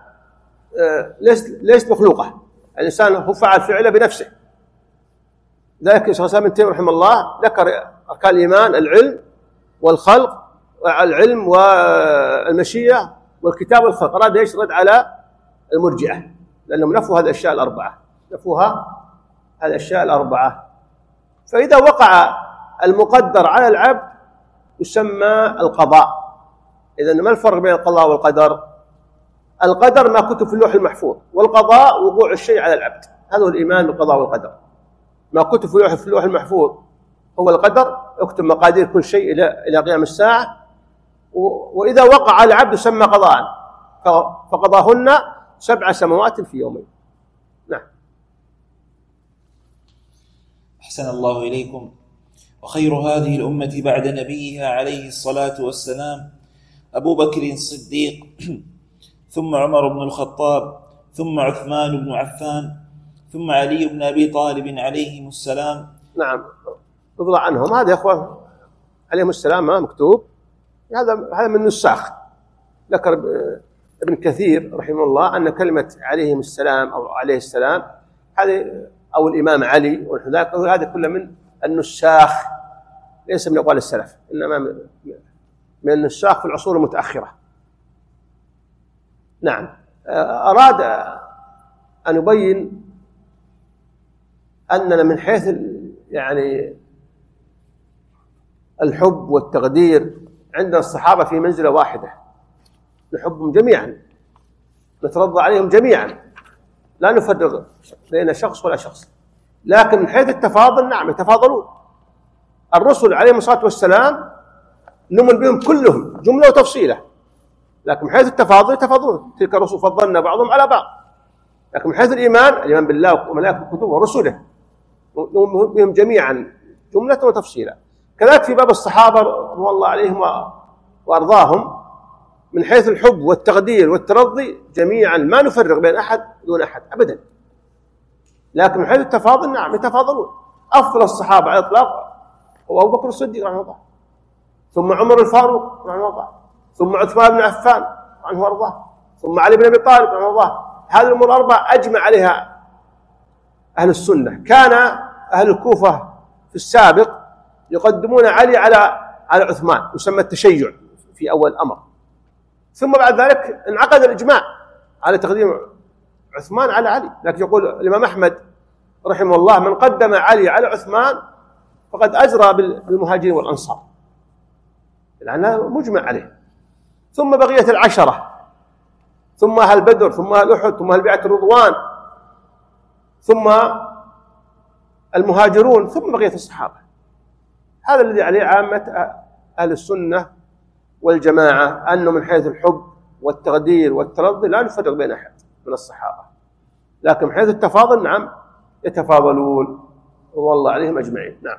ليست مخلوقة، الإنسان هو فعل فعله بنفسه. ذلك شيخ الإسلام ابن تيمية رحمه الله ذكر أركان الإيمان: العلم والخلق، العلم والمشيئة والكتاب والخلق. أراد يشرد على المرجئة لأنهم نفوا هذه الأشياء الأربعة، نفوها هذه الأشياء الأربعة. فإذا وقع المقدر على العبد يسمى القضاء. إذن ما الفرق بين القضاء والقدر؟ القدر ما كتب في اللوح المحفوظ، والقضاء وقوع الشيء على العبد. هذا هو الإيمان بالقضاء والقدر. ما كتب في اللوح المحفوظ هو القدر، اكتب مقادير كل شيء إلى قيام الساعة، وإذا وقع على العبد يسمى قضاء، فقضاهن 7 سماوات في يومين. نعم. أحسن الله إليكم. وخير هذه الأمة بعد نبيها عليه الصلاة والسلام أبو بكر الصديق، ثم عمر بن الخطاب، ثم عثمان بن عفان، ثم علي بن أبي طالب عليهم السلام. نعم، رضي عنهم. هذا يا أخوة عليهم السلام ما مكتوب، هذا من النساخ. ذكر ابن كثير رحمه الله أن كلمة عليهم السلام أو عليه السلام هذه أو الإمام علي والحذاك، هذا كله من النساخ، ليس من أقوال السلف، إنما من النساخ في العصور المتأخرة. نعم. أراد أن يبين أننا من حيث يعني الحب والتقدير عندنا الصحابة في منزلة واحدة، نحبهم جميعا، نترضى عليهم جميعا، لا نفرق بين شخص ولا شخص. لكن من حيث التفاضل نعم يتفاضلون. الرسل عليهم الصلاة والسلام نؤمن بهم كلهم جملة وتفصيلة، لكن من حيث التفاضل يتفاضلون. تلك الرسل فضلنا بعضهم على بعض. لكن من حيث الإيمان بالله وملائكته وكتبه ورسله نؤمن بهم جميعا جملة وتفصيلة. كذلك في باب الصحابة رضوان الله عليهم وأرضاهم، من حيث الحب والتقدير والترضي جميعا ما نفرق بين أحد دون أحد أبدا. لكن من حيث التفاضل نعم يتفاضلون. أفضل الصحابة على الإطلاق هو أبو بكر الصديق رحمه الله، ثم عمر الفاروق رحمه الله، ثم عثمان بن عفان عنه وارضاه، ثم علي بن أبي طالب رحمه الله. هذه الأمور الأربعة أجمع عليها أهل السنة. كان أهل الكوفة في السابق يقدمون علي على عثمان، يسمى التشيع في أول الأمر. ثم بعد ذلك انعقد الإجماع على تقديم عثمان على علي. لكن يقول الإمام أحمد رحمه الله من قدم علي على عثمان فقد أجرى بالمهاجرين والأنصار، لأنه مجمع عليه. ثم بقية العشرة، ثم أهل بدر، ثم أهل أحد، ثم أهل بيعة الرضوان، ثم المهاجرون، ثم بقية الصحابة. هذا الذي عليه عامة أهل السنة والجماعة، أنه من حيث الحب والتقدير والترضي لا نفرق بين أحد من الصحابة، لكن من حيث التفاضل نعم يتفاضلون والله عليهم أجمعين. نعم.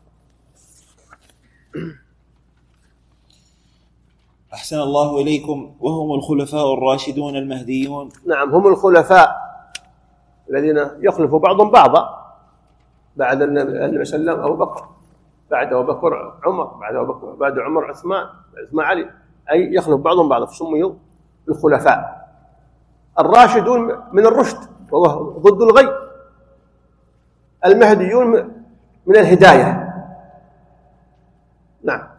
أحسن الله إليكم. وهم الخلفاء الراشدون المهديون. نعم، هم الخلفاء الذين يخلف بعضهم بعضا بعد النبي صلى الله عليه وسلم أبو بكر، بعد أبو بكر عمر، بعد أبو بكر بعد عمر عثمان، عثمان علي، أي يخلف بعضهم بعضا فسميوا الخلفاء. الراشدون من الرشد وهو ضد الغي، المهديون من الهداية. نعم.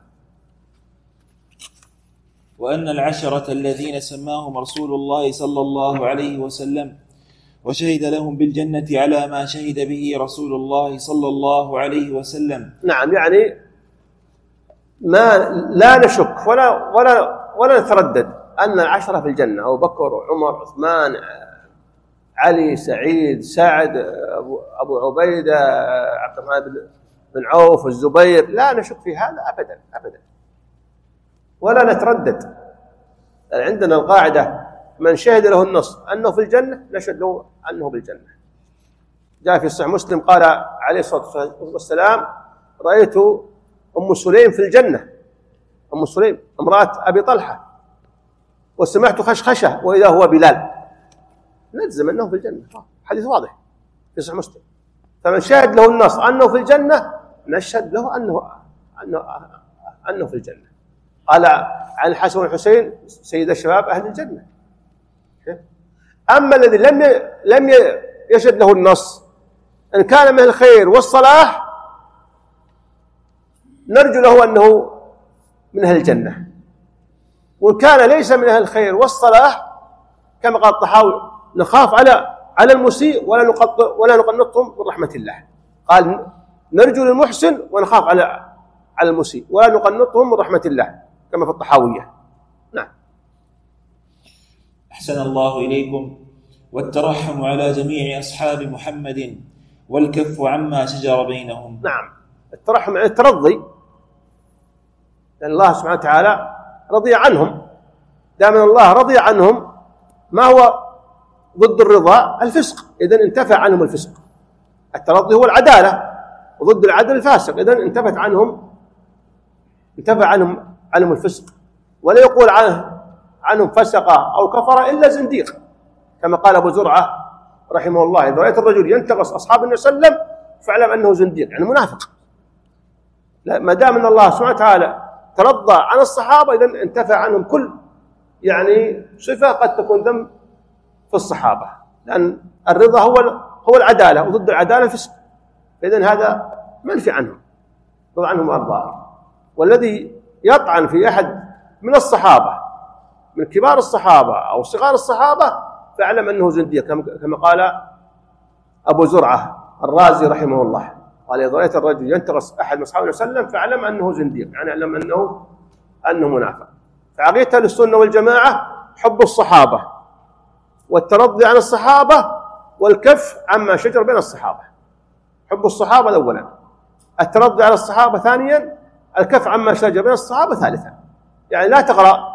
وأن العشرة الذين سماهم رسول الله صلى الله عليه وسلم وشهد لهم بالجنة على ما شهد به رسول الله صلى الله عليه وسلم. نعم، يعني ما لا نشك ولا نتردد أن العشرة في الجنة، أبو بكر وعمر عثمان علي سعيد سعد أبو عبيدة عبد الرحمن بن عوف الزبير، لا نشك في هذا أبدا أبدا ولا نتردد. عندنا القاعدة من شهد له النص أنه في الجنة نشهد له أنه بالجنة. جاء في صحيح مسلم قال عليه الصلاة والسلام رأيت أم سليم في الجنة، أم سليم امرأة أبي طلحة، وسمعت خشخشة وإذا هو بلال، نجزم أنه في الجنة، حديث واضح في صحيح مسلم. فمن شهد له النص أنه في الجنة نشهد له أنه في الجنة. قال عن الحسن والحسين سيد الشباب أهل الجنة. أما الذي لم يشهد له النص إن كان من الخير والصلاح نرجو له أنه من أهل الجنة، وإن كان ليس من أهل الخير والصلاح كما قال الطحاوي نخاف على المسيء ولا نقنطهم من رحمة الله. قال نرجو للمحسن ونخاف على المسيء ولا نقنطهم من رحمة الله كما في الطحاوية. نعم. أحسن الله إليكم. والترحم على جميع أصحاب محمد والكف عما شجر بينهم. نعم، الترحم على الترضي، لأن الله سبحانه وتعالى رضي عنهم. دائما الله رضي عنهم ما هو ضد الرضا الفسق، إذن انتفع عنهم الفسق. الترضي هو العدالة، وضد العدل الفاسق، إذن انتفع عنهم الفسق. ولا يقول عنهم فسق أو كفر إلا زنديق، كما قال أبو زرعة رحمه الله إذا رأيت الرجل ينتقص أصحاب النبي صلى الله عليه وسلم فاعلم أنه زنديق، يعني منافق. ما دام أن الله سبحانه وتعالى ترضى عن الصحابة إذن انتفع عنهم كل يعني صفة قد تكون ذم في الصحابة، لأن الرضا هو العدالة، وضد العدالة الفسق، إذن هذا منفي عنهم، رضى عنهم وأرضاهم. والذي يطعن في أحد من الصحابة من كبار الصحابة أو صغار الصحابة فاعلم أنه زنديق، كما قال أبو زرعة الرازي رحمه الله، قال إذا رأيت الرجل ينتقص أحد من أصحابه وسلم فاعلم أنه زنديق، يعني اعلم أنه منافق. فعقيدة السنة والجماعة حب الصحابة والترضي عن الصحابة والكف عما شجر بين الصحابة. حب الصحابة أولا، الترضي على الصحابة ثانيا، الكف عما شجر بين الصحابة ثالثا. يعني لا تقرأ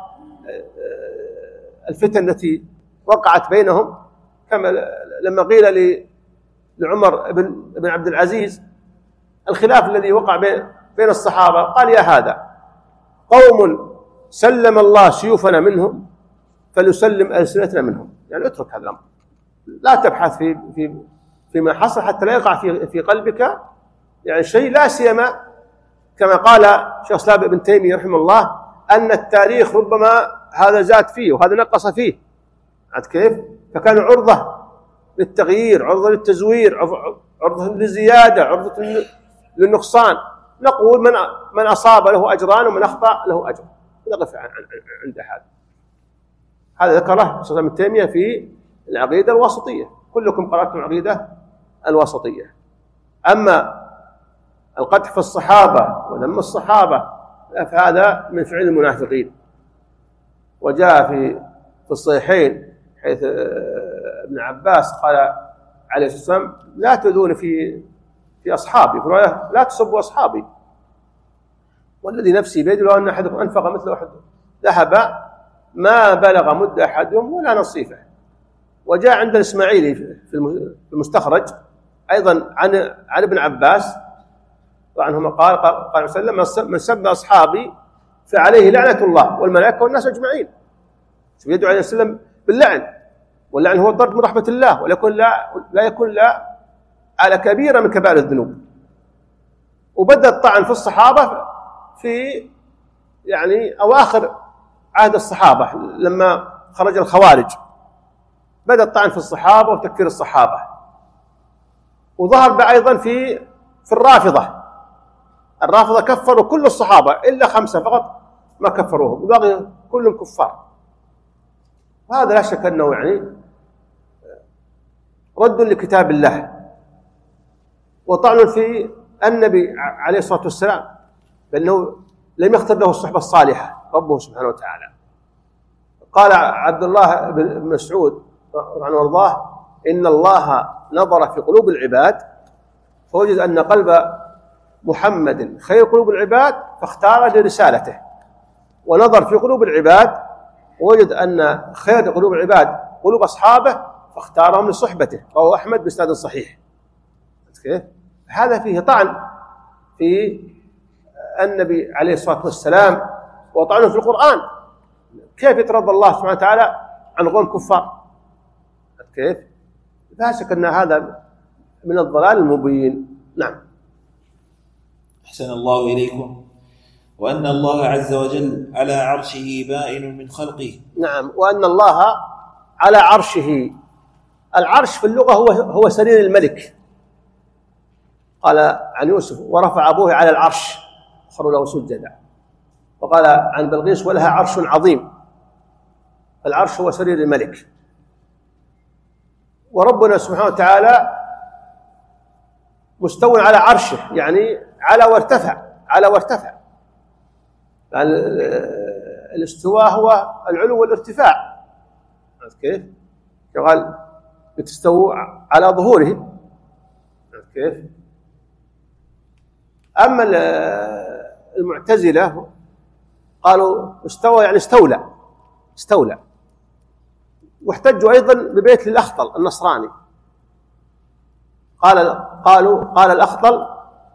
الفتن التي وقعت بينهم، كما لما قيل لعمر بن عبد العزيز الخلاف الذي وقع بين الصحابة، قال يا هذا قوم سلم الله سيوفنا منهم فليسلم ألسنتنا منهم، يعني اترك هذا الأمر، لا تبحث فيما حصل حتى لا يقع في قلبك يعني شيء، لا سيما كما قال شيخ الإسلام ابن تيمية رحمه الله أن التاريخ ربما هذا زاد فيه وهذا نقص فيه، عاد كيف؟ فكان عرضة للتغيير، عرضة للتزوير، عرضة للزيادة، عرضة للنقصان. نقول من أصاب له أجران ومن أخطأ له أجر، نقف عند هذا ذكره شيخ ابن تيمية في العقيدة الواسطية. كلكم قرأتم عقيدة الوسطية. أما القدح في الصحابة وذم الصحابة فهذا من فعل المنافقين. وجاء في الصحيحين حيث ابن عباس قال عليه الصلاة والسلام: لا تؤذون في أصحابي، لا تسبوا أصحابي، والذي نفسي بيده لو أن أحدكم أنفق مثل أحد ذهب ما بلغ مد أحدهم ولا نصيفه. وجاء عند الإسماعيلي في المستخرج أيضا عن ابن عباس وعنهما قال صلى الله عليه وسلم: من سب أصحابي فعليه لعنة الله والملائكة والناس أجمعين. يدعو عليه السلام باللعن، واللعن هو الضرب من رحمة الله، لا يكون على كبيرة من كبائر الذنوب. وبدأ الطعن في الصحابة في يعني أواخر عهد الصحابة لما خرج الخوارج، بدأ الطعن في الصحابة وتكفير الصحابة. وظهر أيضا في الرافضة كفروا كل الصحابة إلا 5 فقط ما كفروهم، وباقي كلهم كفار. وهذا لا شك أنه يعني رد لكتاب الله وطعن في النبي عليه الصلاة والسلام بأنه لم يختر له الصحبة الصالحة ربه سبحانه وتعالى. قال عبد الله بن مسعود رحمه الله: إن الله نظر في قلوب العباد فوجد أن قلب محمد خير قلوب العباد فاختار لرسالته، ونظر في قلوب العباد ووجد أن خير قلوب العباد قلوب أصحابه فاختارهم لصحبته. رواه أحمد بإسناد صحيح. هذا فيه طعن في النبي عليه الصلاة والسلام وطعنه في القرآن. كيف يترضى الله سبحانه وتعالى عن قوم كفار؟ كيف؟ لا شك أن هذا من الضلال المبين. نعم. أحسن الله إليكم. وأن الله عز وجل على عرشه بائن من خلقه. نعم، وأن الله على عرشه. العرش في اللغة هو سرير الملك. قال عن يوسف: ورفع أبوه على العرش خروا له سجدا. وقال عن بلقيس: ولها عرش عظيم. العرش هو سرير الملك. وربنا سبحانه وتعالى مستوى على عرشه، يعني على وارتفع. يعني الاستواء هو العلو والارتفاع. كيف؟ قال: لتستووا على ظهوره. كيف؟ أما المعتزلة قالوا استوى يعني استولى. واحتجوا أيضا ببيت للأخطل النصراني. قال الأخطل: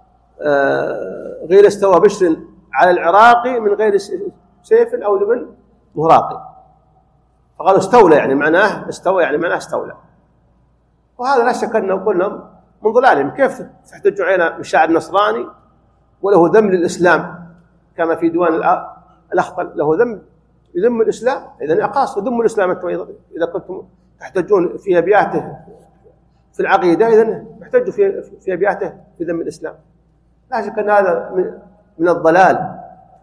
غير استوى بشر على العراق من غير سيف أو لبن مهراق. فقالوا استولى يعني معناه استولى. وهذا لا شك أنه قلنا من ضلالهم. كيف تحتجوا علينا بشاعر نصراني وله ذم للإسلام كما في ديوان الأخطل له ذم يذم الإسلام؟ إذن أقاص ذم الإسلام أنتم إذا كنتم تحتجون في أبياته في العقيدة، إذن تحتجوا في أبياته في ذم الإسلام. لا شك أن هذا من الضلال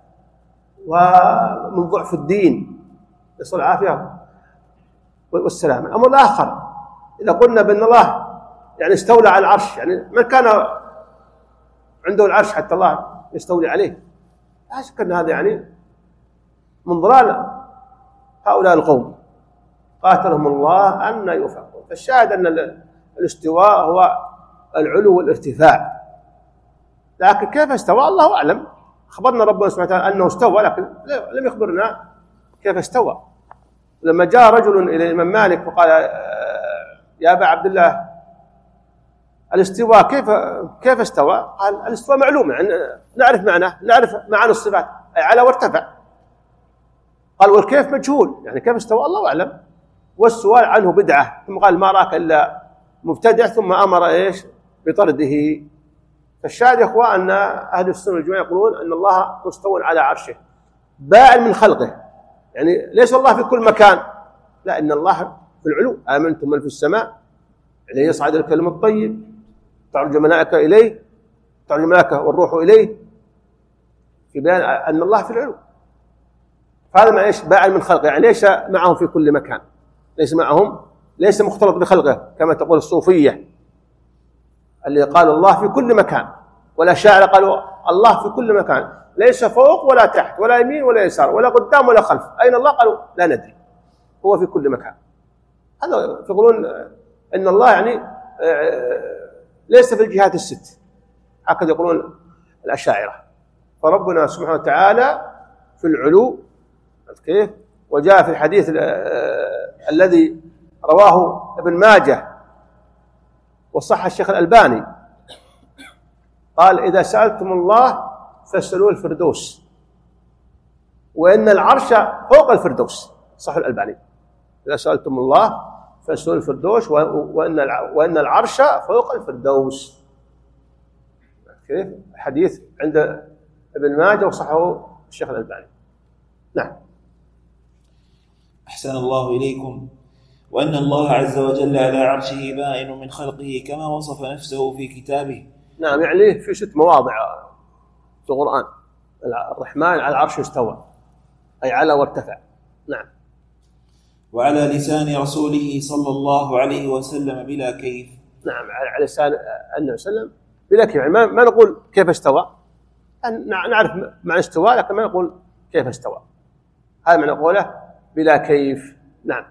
ومن ضعف الدين، نسأل العافية والسلامة. الأمر الآخر إذا قلنا بأن الله يعني استولى على العرش، يعني من كان عنده العرش حتى الله يستولي عليه؟ لا شك أن هذا يعني من ضلال هؤلاء القوم قاتلهم الله أن يؤفكون. فالشاهد أن الاستواء هو العلو والارتفاع، لكن كيف استوى الله أعلم. أخبرنا ربنا سبحانه وتعالى أنه استوى، لكن لم يخبرنا كيف استوى. لما جاء رجل إلى الإمام مالك وقال: يا أبا عبد الله الاستواء كيف استوى؟ قال: الاستواء معلوم، يعني نعرف معاني الصفات، أي على وارتفع. قال: والكيف مجهول، يعني كيف استوى الله أعلم. والسؤال عنه بدعة. ثم قال: ما راك إلا مبتدع، ثم أمر بطرده. فالشاهد يا إخوة أن أهل السنة والجماعة يقولون أن الله مستوى على عرشه بائن من خلقه، يعني ليس الله في كل مكان، لا، إن الله في العلو. آمنتم من في السماء إليه يصعد الكلم الطيب تعرج الملائكة إليه، تعرج الملائكة والروح إليه، في بيان أن الله في العلو. فهذا ما بائن من خلقه، يعني ليس معهم في كل مكان، ليس مختلط بخلقه كما تقول الصوفية. اللي قالوا الله في كل مكان، والأشاعرة قالوا الله في كل مكان، ليس فوق ولا تحت ولا يمين ولا يسار ولا قدام ولا خلف. أين الله؟ قالوا لا ندري، هو في كل مكان. هذا يقولون أن الله يعني ليس في الجهات الست، هكذا يقولون الأشاعرة. فربنا سبحانه وتعالى في العلو، كيف؟ وجاء في الحديث الذي رواه ابن ماجه وصح الشيخ الألباني، قال إذا سألتم الله فاسألوه الفردوس وإن العرش فوق الفردوس. صح الألباني، إذا سألتم الله فاسألوه الفردوس وإن العرش فوق الفردوس. كيف؟ حديث عند ابن ماجه وصحه الشيخ الألباني. نعم. أحسن الله إليكم. وأن الله عز وجل على عرشه بائن من خلقه كما وصف نفسه في كتابه. نعم، يعني في 6 مواضع في القرآن الرحمن على العرش استوى، أي على وارتفع. نعم. وعلى لسان رسوله صلى الله عليه وسلم بلا كيف. نعم، على لسان النبي صلى الله عليه وسلم بلا كيف، يعني ما نقول كيف استوى، نعرف معنى استوى لكن ما نقول كيف استوى، هذا معنى قوله بلا كيف. نعم.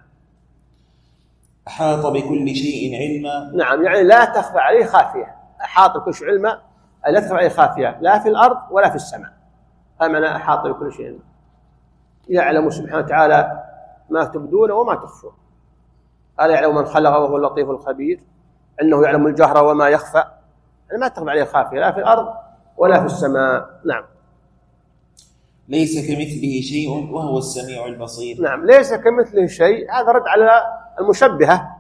أحاط بكل شيء علما. نعم، يعني لا تخفى عليه خافية. أحاط بكل شيء علما، لا تخفى عليه خافية لا في الأرض ولا في السماء، هذا معنى أحاط بكل شيء علما. يعلم سبحانه وتعالى ما تبدون وما تخفون. ألا يعلم من خلق وهو اللطيف الخبير، أنه يعلم الجهر وما يخفى، يعني ما تخفى عليه خافية لا في الأرض ولا في السماء. نعم. ليس كمثله شيء وهو السميع البصير. نعم، ليس كمثله شيء، هذا رد على المشبهة،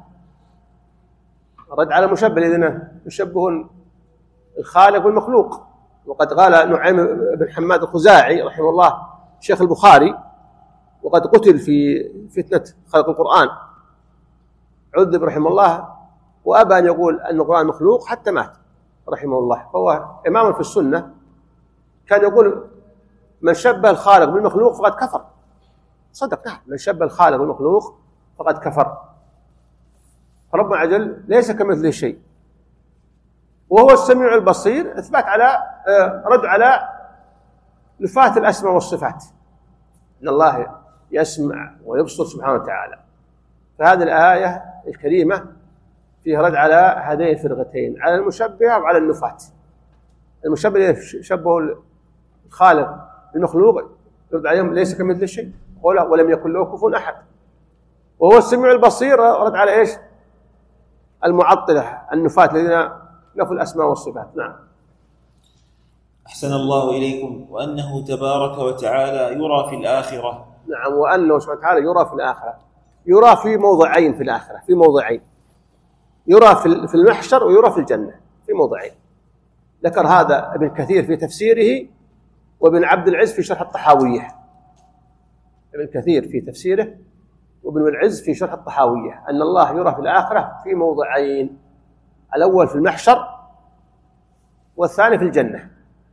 رد على المشبه الذين يشبهون الخالق بالمخلوق. وقد قال نعيم بن حماد الخزاعي رحمه الله شيخ البخاري، وقد قتل في فتنة خلق القرآن، عذب رحمه الله وأبى أن يقول أن القرآن مخلوق حتى مات رحمه الله. فهو إمام في السنة، كان يقول من شبه الخالق بالمخلوق فقد كفر. صدق، نعم، من شبه الخالق بالمخلوق فقد كفر. فربنا عز وجل ليس كمثله شيء وهو السميع البصير، إثبات على رد على نفاة الأسماء والصفات، إن الله يسمع ويبصر سبحانه وتعالى. فهذه الآية الكريمة فيها رد على هذين الفرقتين، على المشبهة وعلى النفاة. المشبه شبهوا الخالق بالمخلوق يرد عليهم ليس كمثله شيء، ولم يكن له كفوا أحد. وهو السميع البصير رد على إيش؟ المعطلة النفاة الذين نفوا الأسماء والصفات. نعم. أحسن الله إليكم. وأنه تبارك وتعالى يرى في الآخرة. نعم، وأنه سبحانه وتعالى يرى في الآخرة، يرى في موضعين في الآخرة، في موضعين، يرى في المحشر ويرى في الجنة، في موضعين. ذكر هذا ابن كثير في تفسيره، وابن عبد العز في شرح الطحاوية. ابن كثير في تفسيره وابن العز في شرح الطحاوية أن الله يرى في الآخرة في موضعين، الأول في المحشر والثاني في الجنة.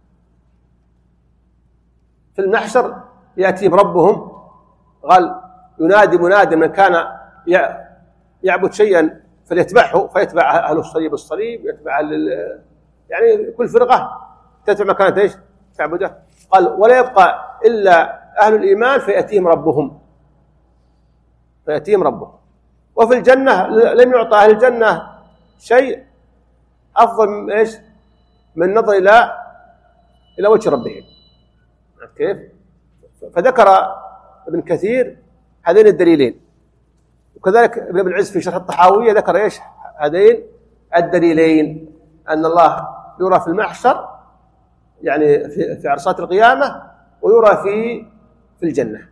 في المحشر يأتي بربهم، قال ينادي مناد من كان يعبد شيئا فليتبعه، فيتبع أهل الصليب الصليب، يتبع يعني كل فرقة تتبع ما كانت ايش تعبده. قال ولا يبقى إلا أهل الإيمان فيأتيهم ربهم، فيأتيهم ربهم. وفي الجنة لم يعطى أهل الجنة شيء أفضل من ايش؟ من نظر إلى وجه ربهم. كيف؟ فذكر ابن كثير هذين الدليلين، وكذلك ابن العز في شرح الطحاوية ذكر ايش؟ هذين الدليلين، أن الله يرى في المحشر يعني في عرصات القيامة، ويرى في الجنة.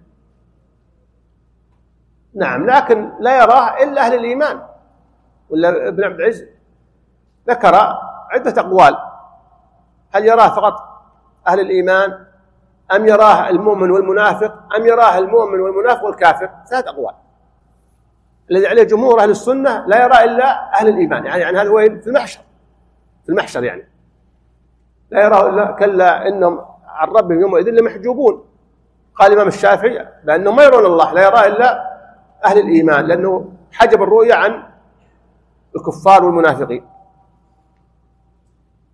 نعم، لكن لا يراه إلا أهل الإيمان. ولا ابن عبد العز ذكر عدة أقوال، هل يراه فقط أهل الإيمان، أم يراه المؤمن والمنافق، أم يراه المؤمن والمنافق والكافر؟ 3 أقوال. الذي عليه جمهور أهل السنة لا يرى إلا أهل الإيمان، يعني هذا وين؟ في المحشر، في المحشر يعني لا يراه إلا، كلا إنهم عن ربهم يومئذ لمحجوبون. قال الإمام الشافعي بأنهم ما يرون الله، لا يرى إلا أهل الإيمان، لأنه حجب الرؤية عن الكفار والمنافقين.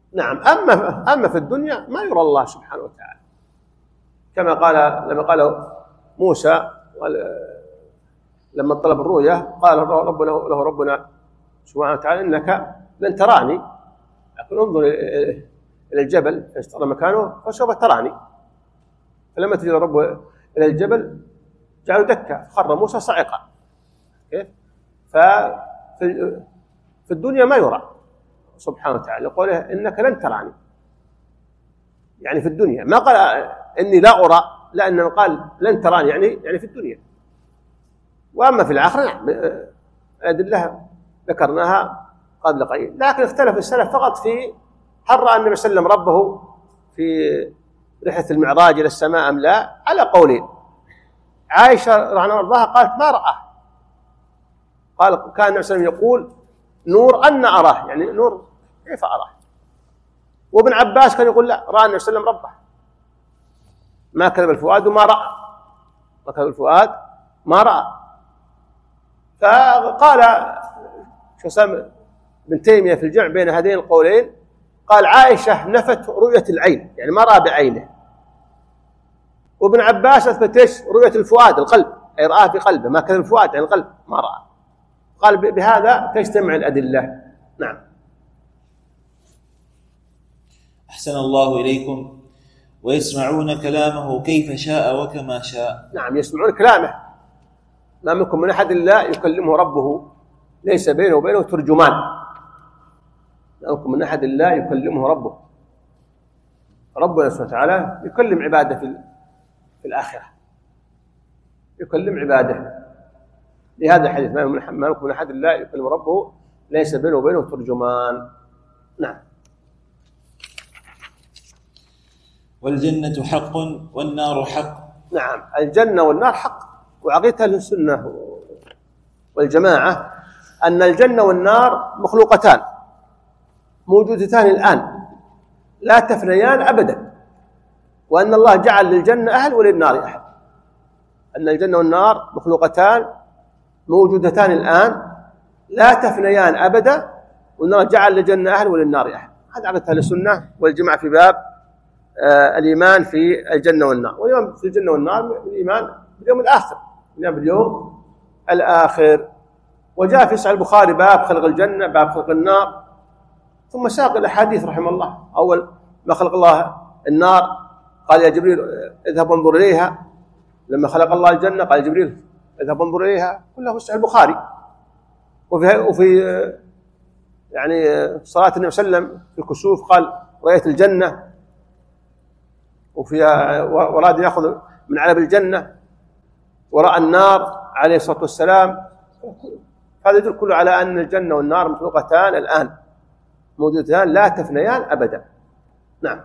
نعم. أما في الدنيا ما يرى الله سبحانه وتعالى، كما قال لما قال موسى لما طلب الرؤيا قال له ربنا سبحانه وتعالى إنك لن تراني، لكن انظر إلى الجبل فاستقر مكانه فسوف تراني. فلما تجد ربه إلى الجبل جعله دكا خر موسى صعقا. كيف؟ ففي الدنيا ما يرى سبحانه وتعالى، يقول إنك لن تراني، يعني في الدنيا. ما قال إني لا أرى، لأنه قال لن تراني يعني في الدنيا. وأما في الآخرة نعم الأدلة ذكرناها قبل قليل، لكن اختلف السلف فقط في هل رأى النبي صلى الله عليه وسلم ربه في رحلة المعراج إلى السماء أم لا، على قولين. عائشة رضي الله عنها قالت ما رأى، قال كان النبي صلى الله عليه وسلم يقول نور أن أراه، يعني نور كيف أراه. وابن عباس كان يقول لا، رأى النبي صلى الله عليه وسلم ربه، ما كذب الفؤاد وما رأى، ما كذب الفؤاد ما رأى. فقال ابن تيمية في الجمع بين هذين القولين، قال عائشة نفت رؤية العين، يعني ما رأى بعينه، وابن عباس أثبت ايش؟ رؤية الفؤاد القلب، أي رآه بقلبه، ما كذب الفؤاد يعني القلب ما رأى. قال بهذا تجتمع الأدلة. نعم. أحسن الله إليكم. ويسمعون كلامه كيف شاء وكما شاء. نعم، يسمعون كلامه، ما منكم من أحد إلا يكلمه ربه ليس بينه وبينه ترجمان، ما منكم من أحد إلا يكلمه ربه. ربنا سبحانه وتعالى يكلم عباده في الآخرة، يكلم عباده. لهذا الحديث ما منكم من أحد إلا يكلم ربه ليس بينه وبينه ترجمان. نعم. والجنة حق والنار حق. نعم، الجنة والنار حق. وعقيدة أهل السنة والجماعة أن الجنة والنار مخلوقتان موجودتان الآن لا تفنيان أبدا، وأن الله جعل للجنة أهل وللنار أهل. أن الجنة والنار مخلوقتان موجودتان الآن لا تفنيان أبدا، وأن الله جعل للجنة أهل وللنار أهل. هذا عقيدة أهل السنة والجماعة في باب الإيمان في الجنة والنار. والإيمان في الجنة والنار الإيمان باليوم الآخر، الإيمان باليوم الآخر. وجاء في صحيح البخاري باب خلق الجنة، باب خلق النار، ثم ساق الأحاديث رحمه الله. أول ما خلق الله النار قال يا جبريل اذهب انظر إليها، لما خلق الله الجنة قال جبريل اذهب انظر إليها، كله في صحيح البخاري. وفي يعني صلاة النبي صلى الله عليه وسلم في الكسوف قال رأيت الجنة، وفيها وراد يأخذ من علب الجنة، ورأى النار عليه الصلاة والسلام. هذا يدل كله على أن الجنة والنار مخلوقتان الآن موجودتان لا تفنيان أبدا. نعم.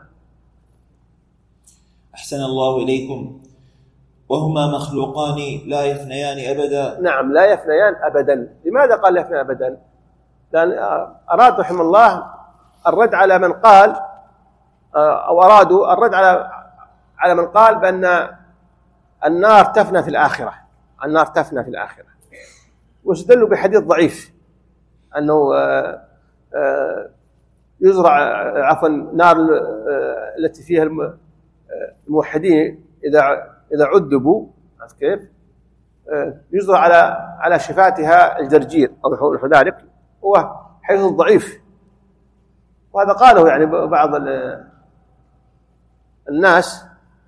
أحسن الله إليكم. وهما مخلوقان لا يفنيان أبدا. نعم، لا يفنيان أبدا. لماذا قال لا يفنيان أبدا؟ لأن أراد رحمه الله الرد على من قال، أو أرادوا الرد على من قال بأن النار تفنى في الآخرة، النار تفنى في الآخرة، واستدلوا بحديث ضعيف أنه يزرع عفوا نار التي فيها الموحدين إذا عذبوا كيف يزرع على شفاتها الجرجير أو نحو ذلك، هو حديث ضعيف. وهذا قاله يعني بعض الناس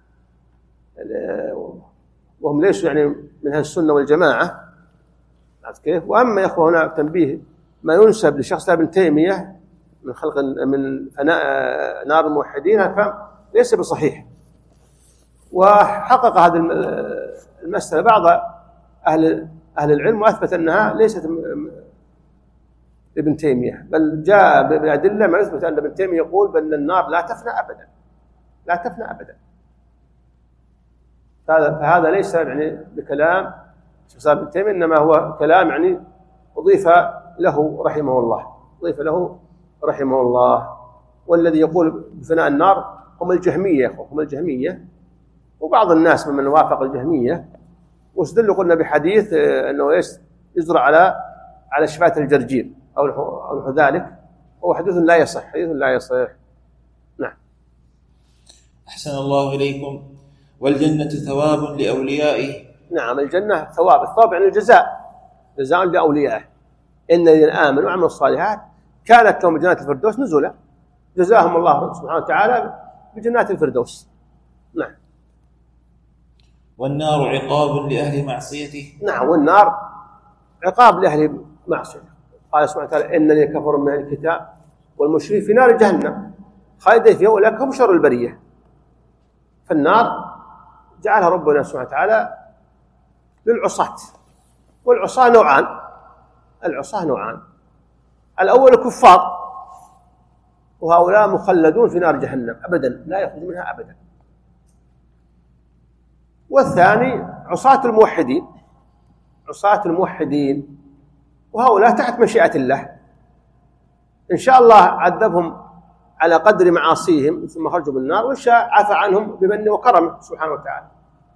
وهم ليسوا يعني من أهل السنة والجماعة كيف. وأما يا أخوة هنا تنبيه، ما ينسب لشخص ابن تيمية من فناء نار الموحدين فليس بصحيح. وحقق هذه المسألة بعض أهل العلم وأثبت أنها ليست ابن تيمية، بل جاء بأدلة ما يثبت أن ابن تيمية يقول بأن النار لا تفنى أبدا، لا تفنى أبدا. فهذا ليس يعني بكلام شيخ ابن تيمية، إنما هو كلام يعني أضيف له رحمه الله، أضيف له رحمه الله. والذي يقول بفناء النار هم الجهمية، هم الجهمية وبعض الناس ممن وافق الجهمية. واستدلوا قلنا بحديث أنه يزرع على شفاة الجرجير أو نحو ذلك، هو حديث لا يصح، حديث لا يصح. أحسن الله إليكم. والجنة ثواب لأوليائه. نعم، الجنة ثواب، الثواب يعني الجزاء، جزاء لأوليائه. إن الذين آمنوا وعملوا الصالحات كانت لهم جنات الفردوس نزلا، جزاهم الله سبحانه وتعالى بجنات الفردوس. نعم. والنار عقاب لأهل معصيته. نعم، والنار عقاب لأهل معصيته. قال سبحانه وتعالى: إن الذين كفروا من أهل الكتاب والمشركين في نار جهنم خالدين فيها أولئك هم شر البرية. فالنار جعلها ربنا سبحانه وتعالى للعصاة، والعصاة نوعان. العصاة نوعان: الأول الكفار، وهؤلاء مخلدون في نار جهنم أبدا لا يخرج منها أبدا. والثاني عصاة الموحدين، عصاة الموحدين، وهؤلاء تحت مشيئة الله، إن شاء الله عذبهم على قدر معاصيهم ثم خرجوا من النار، وإن شاء عفى عنهم بمنه وكرمه سبحانه وتعالى.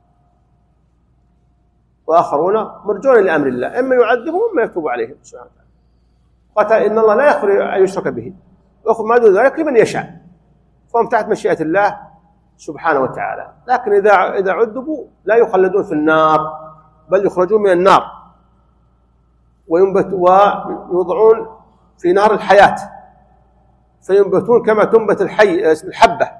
وآخرون مرجون لأمر الله، إما يعذبهم إما يتوب عليهم سبحانه وتعالى. قال إن الله لا يغفر أن يشرك به ويغفر ما دون ذلك لمن يشاء، فهم تحت مشيئة الله سبحانه وتعالى. لكن إذا عذبوا لا يخلدون في النار، بل يخرجون من النار ويوضعون في نار الحياة فينبتون كما تنبت الحبة،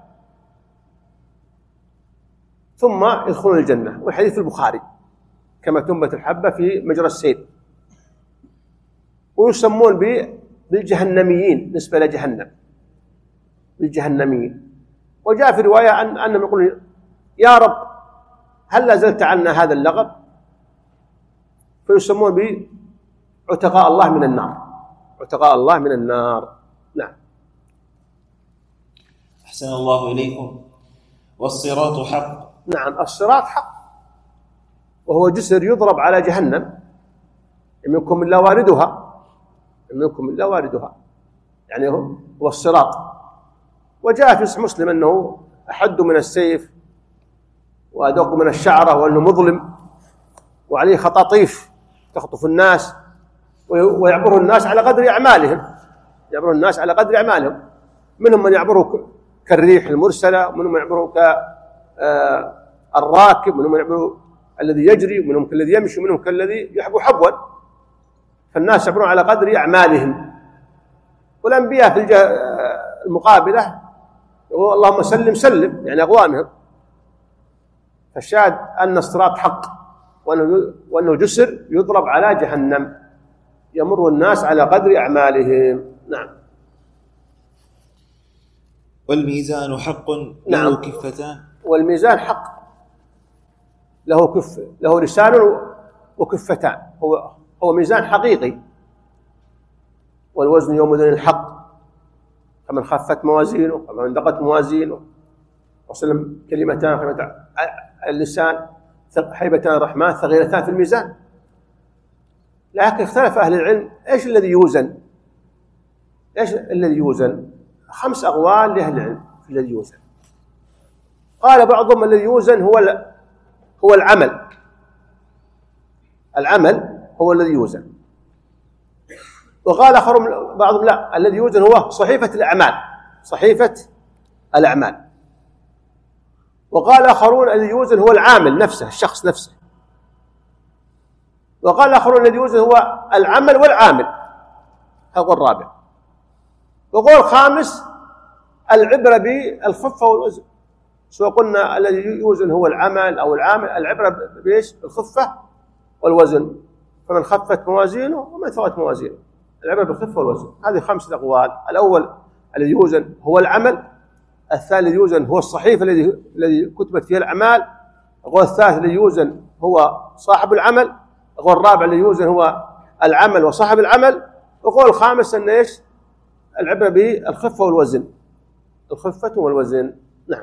ثم يدخلون الجنة. والحديث في البخاري: كما تنبت الحبة في مجرى السيل. ويسمون بالجهنميين نسبة إلى جهنم، بالجهنميين. وجاء في رواية أنهم يقولون: يا رب هل لا زلت عنا هذا اللقب؟ فيسمون بعتقاء الله من النار، عتقاء الله من النار. نعم. أحسن الله إليكم. والصراط حق. نعم، الصراط حق، وهو جسر يضرب على جهنم، منكم إلا واردها، منكم إلا واردها، يعني هو الصراط. وجاء في صحيح مسلم أنه أحد من السيف وأدق من الشعرة، وأنه مظلم وعليه خطاطيف تخطف الناس، ويعبره الناس على قدر أعمالهم، يعبره الناس على قدر أعمالهم. منهم من يعبره كالريح المرسلة، ومنهم من يعبره كالراكب، منهم من يعبره الذي يجري، ومنهم كالذي يمشي، ومنهم كالذي يحبو حبوا. فالناس يعبرون على قدر أعمالهم. والأنبياء في المقابلة يقول: اللهم سلم سلم، يعني أقوامهم. فالشاهد أن الصراط حق، وأنه جسر يضرب على جهنم يمر الناس على قدر أعمالهم. نعم. والميزان حق له نعم. كفتان. والميزان حق له لسان وكفتان، هو ميزان حقيقي. والوزن يومئذ الحق، فمن خفت موازينه فمن دقت موازينه. وسلم كلمتان خفيفتان اللسان هيبتان الرحمن ثقيلتان في الميزان. لكن اختلف أهل العلم إيش الذي يوزن، إيش الذي يوزن. 5 أقوال لأهل العلم في الذي يوزن. قال بعضهم الذي يوزن هو العمل، العمل هو الذي يوزن. وقال آخرون بعضهم لا، الذي يوزن هو صحيفة الأعمال، صحيفة الأعمال. وقال آخرون الذي يوزن هو العامل نفسه، الشخص نفسه. وقال آخرون الذي يوزن هو العمل والعامل، هذا الرابع. وقول خامس العبرة بالخفة والوزن، سواء قلنا الذي يوزن هو العمل أو العامل، العبرة بإيش؟ الخفة والوزن. فمن خفت موازينه ومن ثقلت موازينه، العبرة بالخفة والوزن. هذه 5 أقوال. الأول الذي يوزن هو العمل، الثاني الذي يوزن هو الصحيفة الذي كتبت فيها الأعمال، القول الثالث الذي يوزن هو صاحب العمل، القول الرابع الذي يوزن هو العمل وصاحب العمل، القول الخامس أن إيش؟ العبرة بالخفة والوزن، الخفة والوزن. نعم.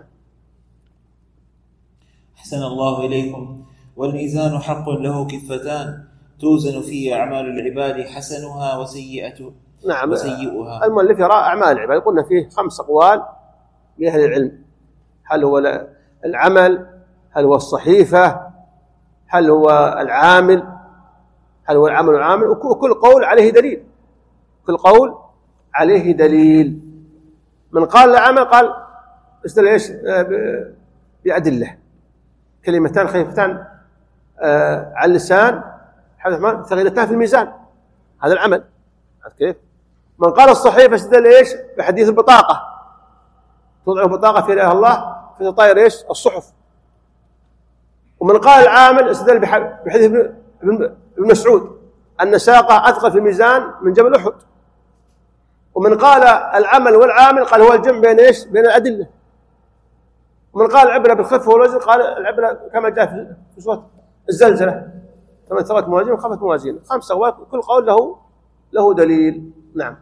أحسن الله إليكم. والميزان حق له كفتان توزن فيه أعمال العباد حسنها وسيئتها. نعم. وسيئها. المؤلف يرى أعمال العباد، قلنا فيه 5 أقوال لأهل العلم: هل هو العمل، هل هو الصحيفة، هل هو العامل، هل هو العمل والعامل. وكل قول عليه دليل، كل قول عليه دليل. من قال العمل قال استدل إيش؟ بأدلة، كلمتان خفيفتان على اللسان ثقيلتان في الميزان، هذا العمل. كيف؟ من قال الصحيح فاستدل إيش؟ بحديث البطاقة، توضع بطاقة في إله الله في تطاير إيش؟ الصحف. ومن قال العامل استدل بحديث ابن مسعود أن ساقه أثقل في الميزان من جبل أحد. ومن قال العمل والعامل قال هو الجمع بين إيش؟ بين الأدلة. ومن قال العبرة بالخفة والوزن قال العبرة كما جاء في سورة الزلزلة، فمن ثبت موازين وخفت موازين. 5 أقوال كل قول له دليل. نعم.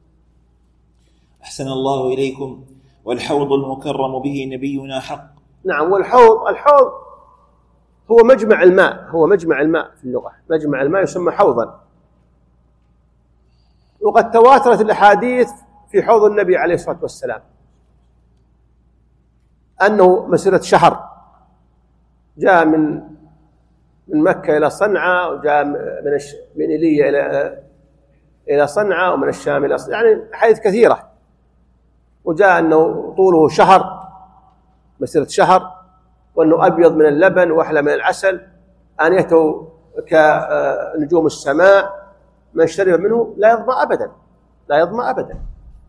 أحسن الله إليكم. والحوض المكرم به نبينا حق. نعم. والحوض هو مجمع الماء، هو مجمع الماء في اللغة، مجمع الماء يسمى حوضا. وقد تواترت الأحاديث في حوض النبي عليه الصلاة والسلام أنه مسيرة شهر، جاء من مكة إلى صنعاء، وجاء من إيليا إلى صنعاء، ومن الشام إلى صنعاء، يعني أحاديث كثيرة. وجاء أنه طوله شهر، مسيرة شهر، وأنه أبيض من اللبن وأحلى من العسل، آنيته كنجوم السماء، من شرب منه لا يظمأ أبدا، لا يظمأ أبدا.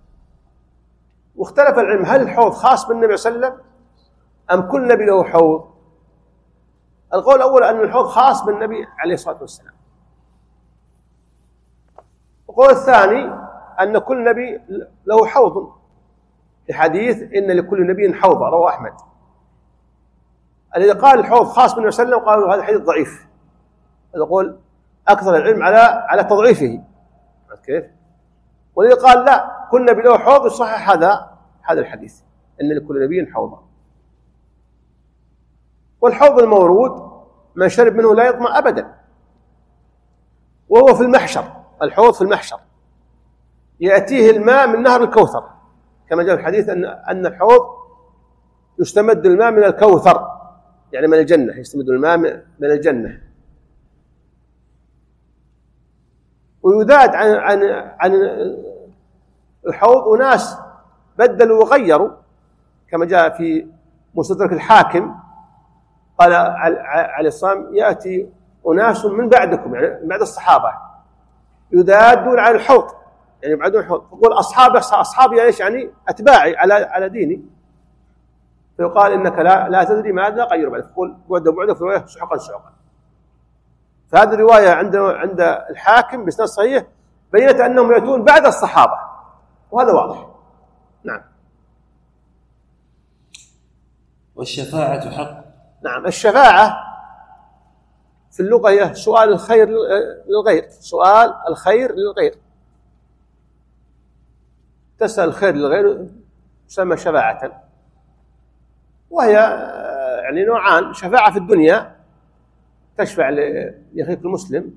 واختلف العلم هل الحوض خاص بالنبي صلى الله عليه وسلم أم كل نبي له حوض؟ القول الأول أن الحوض خاص بالنبي عليه الصلاة والسلام. القول الثاني أن كل نبي له حوض، في حديث إن لكل نبي حوضا رواه أحمد. الذي قال الحوض خاص بالنبي صلى الله عليه وسلم قالوا هذا حديث ضعيف، يقول أكثر العلم على تضعيفه. كيف؟ والذي قال لا كل نبي له حوض يصحح هذا الحديث إن لكل نبي حوضا. والحوض المورود من شرب منه لا يظمأ أبدا، وهو في المحشر. الحوض في المحشر يأتيه الماء من نهر الكوثر، كما جاء في الحديث أن الحوض يستمد الماء من الكوثر، يعني من الجنة، يستمد الماء من الجنة. ويذاد عن الحوض أناس بدلوا وغيروا، كما جاء في مستدرك الحاكم قال عليه الصلاة يأتي أناس من بعدكم، يعني بعد الصحابة، يذادون على الحوض، يعني يبعدون الحوض، يقول أصحابي إيش؟ يعني أتباعي على ديني. فيقال إنك لا تدري ماذا غير بعد، يقول بعد في رواية سحقا. فهذه الرواية عند الحاكم بإسناد صحيح بينت أنهم يأتون بعد الصحابة، وهذا واضح. نعم. والشفاعة حق. نعم. الشفاعة في اللغة هي سؤال الخير للغير، سؤال الخير للغير. تسأل الخير للغير تسمى شفاعة، وهي يعني نوعان: شفاعة في الدنيا تشفع لأخيك المسلم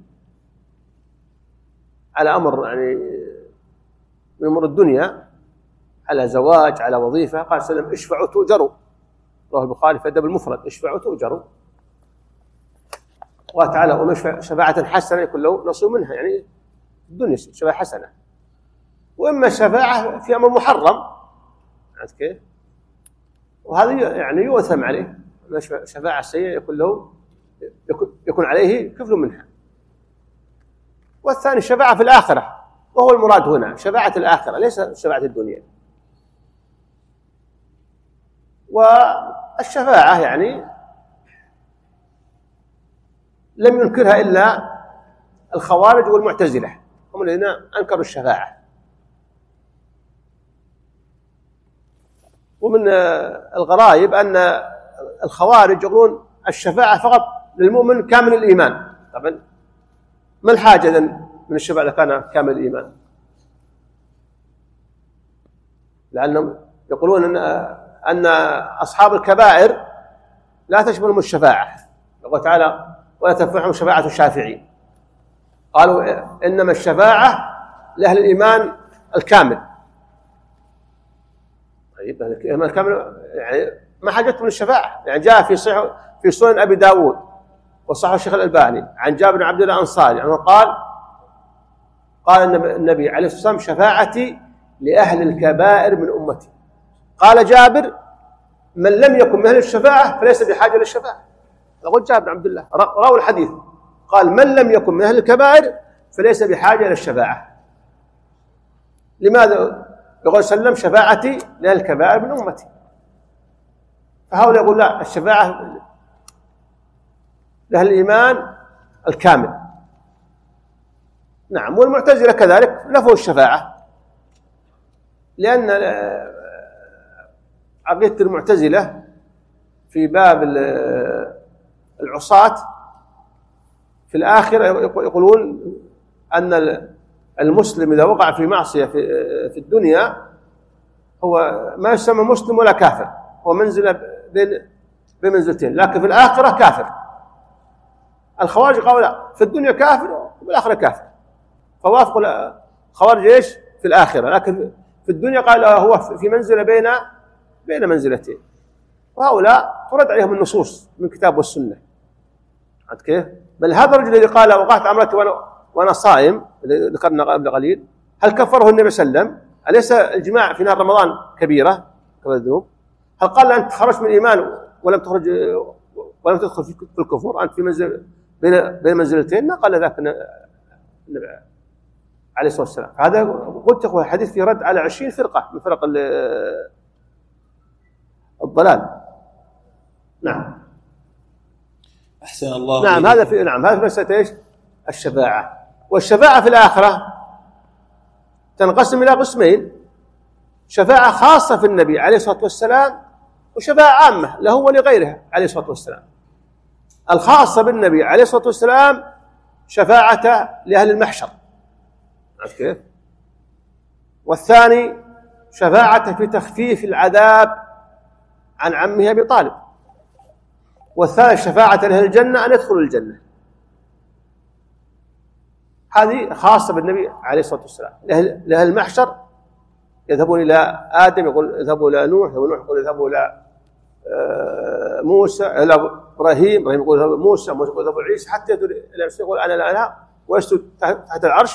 على أمر يعني من أمور الدنيا، على زواج، على وظيفة، قال صلى الله عليه وسلم اشفعوا تؤجروا، رواه البخاري في الأدب المفرد، اشفعوا تؤجروا. وتعالى ومن شفاعة حسنة يكون له نصيب منها، يعني الدنيا شفاعة حسنة. وإما الشفاعة في أمر محرم، عرفت كيف؟ وهذا يعني يؤثم عليه، شفاعة سيئة يكون عليه كفل منها. والثاني الشفاعة في الآخرة، وهو المراد هنا شفاعة الآخرة ليس شفاعة الدنيا. والشفاعة يعني لم ينكرها إلا الخوارج والمعتزلة، هم الذين أنكروا الشفاعة. ومن الغرائب أن الخوارج يقولون الشفاعة فقط للمؤمن كامل الإيمان. طبعا ما الحاجة من الشفاعة إذا كان كامل الإيمان؟ لأنهم يقولون أن أصحاب الكبائر لا تشملهم الشفاعة، يقول تعالى ولا تنفعهم شفاعة الشافعين. قالوا إنما الشفاعة لأهل الإيمان الكامل. طيب الإيمان الكامل يعني ما حاجتهم للشفاعة. يعني جاء في سنن أبي داود وصححه الشيخ الألباني عن جابر بن عبد الله الأنصاري يعني قال النبي عليه الصلاة والسلام شفاعتي لأهل الكبائر من أمتي. قال جابر من لم يكن من أهل الشفاعة فليس بحاجة للشفاعة. يقول جابر بن عبد الله راوي الحديث قال من لم يكن من أهل الكبائر فليس بحاجة للشفاعة. لماذا؟ يقول سلم شفاعتي لأهل الكبائر من أمتي. فهؤلاء يقول لا، الشفاعة لأهل الإيمان الكامل. نعم. والمعتزلة كذلك نفوا الشفاعة، لأن عقيدة المعتزلة في باب العصاة في الآخرة يقولون أن المسلم إذا وقع في معصية في الدنيا هو ما يسمى مسلم ولا كافر، هو منزلة بين منزلتين، لكن في الآخرة كافر. الخوارج قالوا لا، في الدنيا كافر وفي الآخرة كافر، فوافقوا الخوارج ايش في الآخرة، لكن في الدنيا قال هو في منزلة بين منزلتين. وهؤلاء ترد عليهم النصوص من الكتاب والسنة. عرفت كيف؟ بل هذا الرجل الذي قال وقعت عمرتي وانا صائم، اللي ذكرنا قبل قليل، هل كفره النبي صلى الله عليه وسلم؟ أليس الجماع في نهار رمضان كبيرة الذنوب؟ هل قال أنت خرجت من الإيمان ولم تدخل في الكفر، أنت في منزل بين منزلتين؟ ما قال ذاك النبي عليه الصلاة والسلام. هذا قلت أخوة حديث في رد على 20 فرقة من فرق الضلال. نعم. أحسن الله. نعم. هذا في مسألة ايش؟ الشفاعة. والشفاعة في الآخرة تنقسم إلى قسمين: شفاعة خاصة في النبي عليه الصلاة والسلام، وشفاعة عامة له ولغيره عليه الصلاة والسلام. الخاصة بالنبي عليه الصلاة والسلام شفاعة لأهل المحشر، عرفت كيف؟ والثاني شفاعة في تخفيف العذاب عن عمه أبي طالب. والثالث شفاعة لأهل الجنة أن يدخلوا الجنة. هذه خاصة بالنبي عليه الصلاة والسلام. لأهل المحشر يذهبون إلى آدم يقول اذهبوا إلى نوح، ونوح يقول اذهبوا إلى موسى، إلى إبراهيم يقول اذهبوا موسى، موسى يقول اذهبوا عيسى، حتى يقول أنا لا إله، ويسجد تحت العرش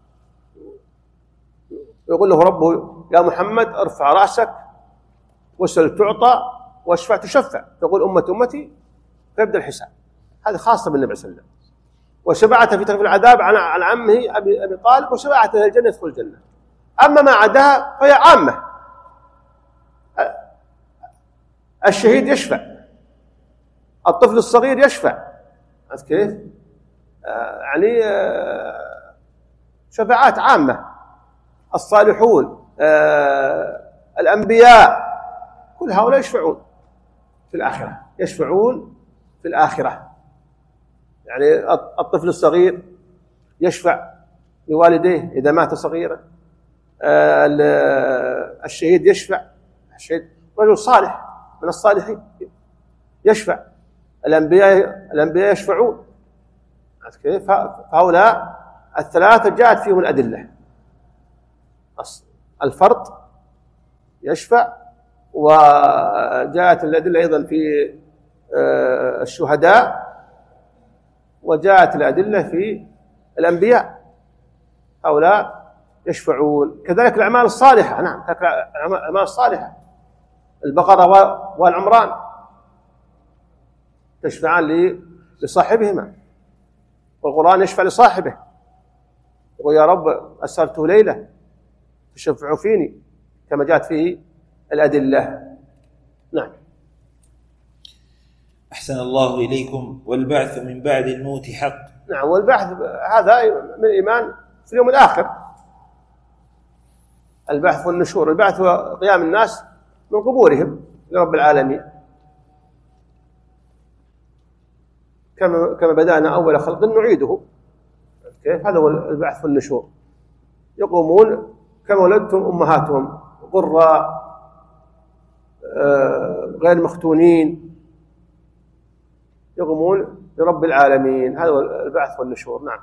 ويقول له ربه يا محمد ارفع رأسك واسأل تعطى واشفع تشفع، يقول أمتي فيبدأ الحساب. هذه خاصة بالنبي صلى الله عليه وسلم. وشفاعة في تخفيف العذاب عن عمه أبي طالب، وشفاعة إلى الجنة يدخل الجنة. أما ما عداها فهي عامة. الشهيد يشفع، الطفل الصغير يشفع، عرفت كيف؟ يعني شفاعات عامة. الصالحون، الأنبياء، كل هؤلاء يشفعون في الآخرة، يشفعون في الآخرة. يعني الطفل الصغير يشفع لوالديه إذا مات صغيرا. الشهيد يشفع، الشهيد رجل صالح من الصالحين يشفع. الأنبياء يشفعون، كيف؟ فهؤلاء الثلاثة جاءت فيهم الأدلة. الفرد يشفع، وجاءت الأدلة أيضا في الشهداء، وجاءت الأدلة في الأنبياء. هؤلاء يشفعون. كذلك الأعمال الصالحة، نعم، الأعمال الصالحة، البقرة والعمران تشفعان لصاحبهما، والقرآن يشفع لصاحبه، يقول يا رب أسرته ليلة تشفع فيني، كما جاءت فيه الأدلة. نعم. أحسن الله إليكم. والبعث من بعد الموت حق. نعم. والبعث هذا من الإيمان في اليوم الآخر. البعث والنشور. البعث هو قيام الناس من قبورهم لرب العالمين، كما بدأنا أول خلق نعيده. كيف؟ هذا هو البعث والنشور. يقومون كما ولدتهم أمهاتهم غراء غير مختونين، يقومون لرب العالمين. هذا هو البعث والنشور. نعم.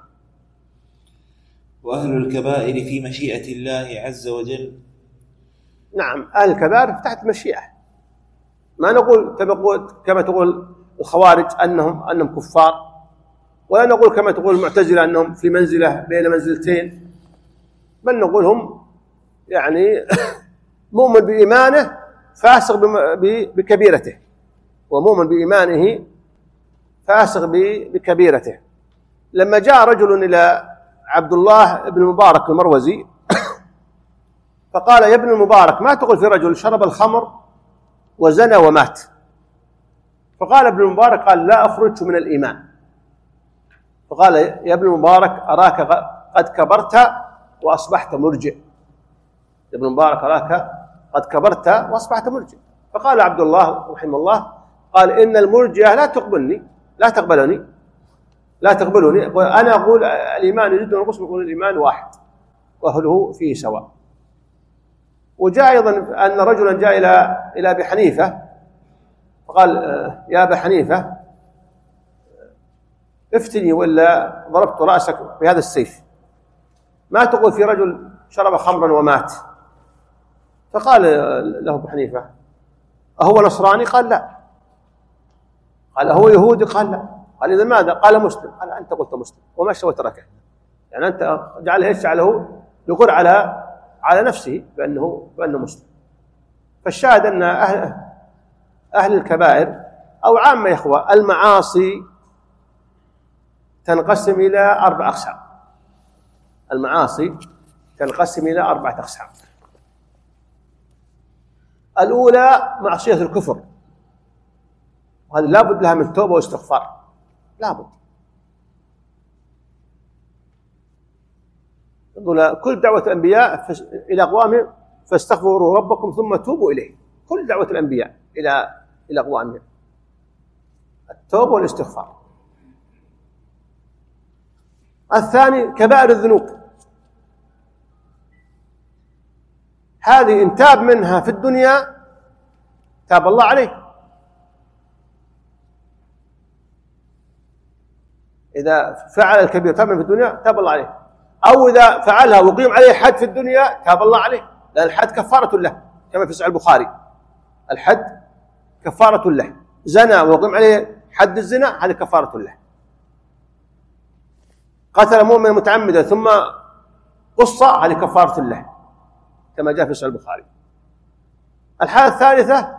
وأهل الكبائر في مشيئة الله عز وجل. نعم. أهل الكبائر تحت مشيئة. ما نقول كما تقول الخوارج أنهم كفار، ولا نقول كما تقول المعتزلة أنهم في منزلة بين منزلتين، بل نقول هم يعني مؤمن بإيمانه فاسق بكبيرته، ومؤمن بإيمانه فاسق بكبيرته. لما جاء رجل إلى عبد الله بن المبارك المروزي فقال: يا ابن المبارك، ما تقول في رجل شرب الخمر وزنى ومات؟ فقال ابن المبارك: قال: لا أخرج من الإيمان. فقال: يا ابن المبارك، أراك قد كبرت وأصبحت مرجئ. يا ابن المبارك، أراك قد كبرت وأصبحت مرجئ. فقال عبد الله رحمه الله: قال: إن المرجئة لا تقبلني، أنا أقول الإيمان يزيد وينقص، يقول الإيمان واحد وأهله فيه سواء. وجاء أيضا أن رجلا جاء إلى أبي حنيفة فقال: يا أبا حنيفة، افتني ولا ضربت رأسك بهذا السيف، ما تقول في رجل شرب خمرا ومات؟ فقال له أبو حنيفة: أهو نصراني؟ قال: لا. قال: أهو يهودي؟ قال: لا. قال: إذا ماذا؟ قال: مسلم. قال: أنت قلت مسلم ومشى وتركه، يعني أنت جعله يقر على نفسه بأنه مسلم. فالشاهد أن أهل الكبائر أو عامة يا إخوة المعاصي تنقسم إلى 4 أقسام. المعاصي تنقسم إلى 4 أقسام. الأولى معصية الكفر، وهذا لا بد لها من توبة واستغفار، لا بد. كل دعوة الأنبياء إلى أقوامهم فاستغفروا ربكم ثم توبوا إليه. كل دعوة الأنبياء إلى أقوامهم التوبة والاستغفار. الثاني كبائر الذنوب، هذه إن تاب منها في الدنيا تاب الله عليه. إذا فعل الكبير تاب منها في الدنيا تاب الله عليه، أو إذا فعلها وقيم عليه حد في الدنيا تاب الله عليه، لأن الحد كفارة له كما في صحيح البخاري. الحد كفارة له، زنى وقيم عليه حد الزنا هذه كفارة له. قتل مؤمنا متعمدا ثم قص هذه كفارة له كما جاء في صحيح البخاري. الحالة الثالثة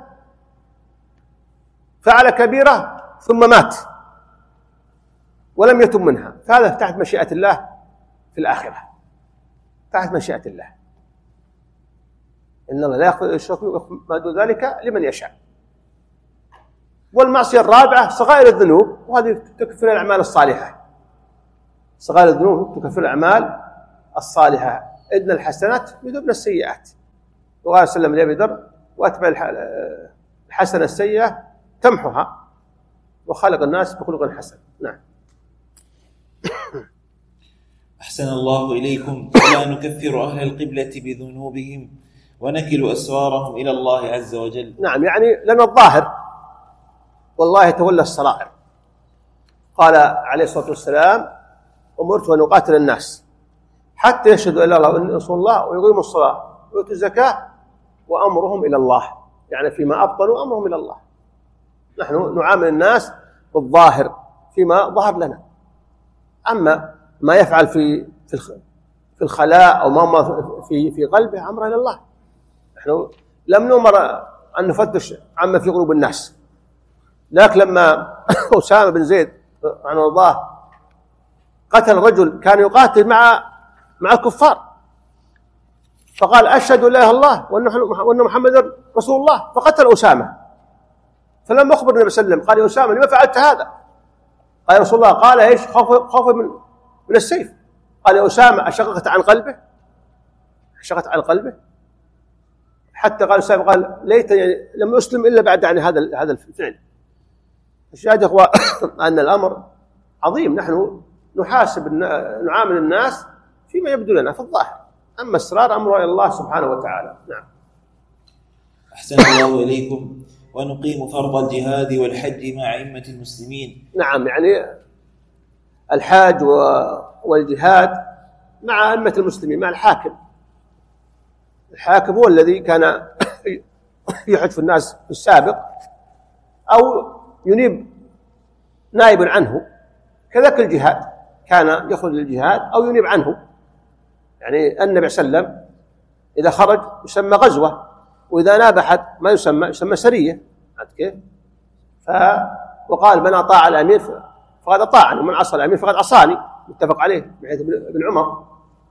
فعل كبيرة ثم مات ولم يتب منها، فهذا تحت مشيئة الله في الآخرة، تحت مشيئة الله. إن الله لا يغفر الشرك ويغفر ما دون ذلك لمن يشاء. والمعصية الرابعة صغائر الذنوب، وهذه تكفر الأعمال الصالحة. صغائر الذنوب تكفر الأعمال الصالحة، إن الحسنات يذهبن السيئات. وقال صلى الله عليه وسلم لأبي ذر: وأتبع الحسنة السيئة تمحها، وخلق الناس بخلق حسن. نعم. أحسن الله إليكم. ولا نكفر أهل القبلة بذنوبهم ونكل أسرارهم إلى الله عز وجل. نعم، يعني لنا الظاهر والله يتولى السرائر. قال عليه الصلاة والسلام: أمرت أن أقاتل الناس حتى يشهدوا أن لا إله إلا الله وأن رسول الله ويقيموا الصلاة ويؤتوا الزكاة وأمرهم إلى الله، يعني فيما أبطنوا أمرهم إلى الله. نحن نعامل الناس بالظاهر فيما ظهر لنا، أما ما يفعل في الخلاء أو ما في قلبه أمره إلى الله. نحن لم نؤمر أن نفتش عما في قلوب الناس. لكن لما أسامة بن زيد رحمه الله قتل رجل كان يقاتل مع الكفار، فقال: أشهد أن لا إله إلا الله وأن محمدا رسول الله، فقتل أسامة. فلما أخبر النبي صلى الله عليه وسلم قال: يا أسامة لما فعلت هذا؟ قال: رسول الله. قال: إيش؟ خوف من السيف. قال: يا أسامة أشققت عن قلبه؟ أشققت عن قلبه؟ حتى قال أسامة قال: ليتني لم أسلم إلا بعد عن هذا الفعل. الشاهد يا أخوة أن الأمر عظيم. نحن نعامل الناس فيما يبدو لنا في الظاهر، أما السرار أمره إلى الله سبحانه وتعالى. نعم. أحسن الله إليكم. ونقيم فرض الجهاد والحج مع أئمة المسلمين. نعم، يعني الحاج والجهاد مع أئمة المسلمين، مع الحاكم. الحاكم هو الذي كان يحج في الناس في السابق أو ينيب نائب عنه، كذلك الجهاد كان يخرج للجهاد أو ينيب عنه. يعني النبي صلى الله عليه وسلم إذا خرج يسمى غزوة، وإذا ناب أحد ما يسمى سرية. كيف؟ وقال من أطاع الأمير فقد أطاعني ومن عصى الأمير فقد عصاني، متفق عليه من حديث ابن عمر.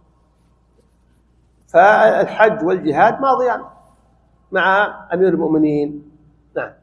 فالحج والجهاد ماضيان مع أمير المؤمنين. نعم.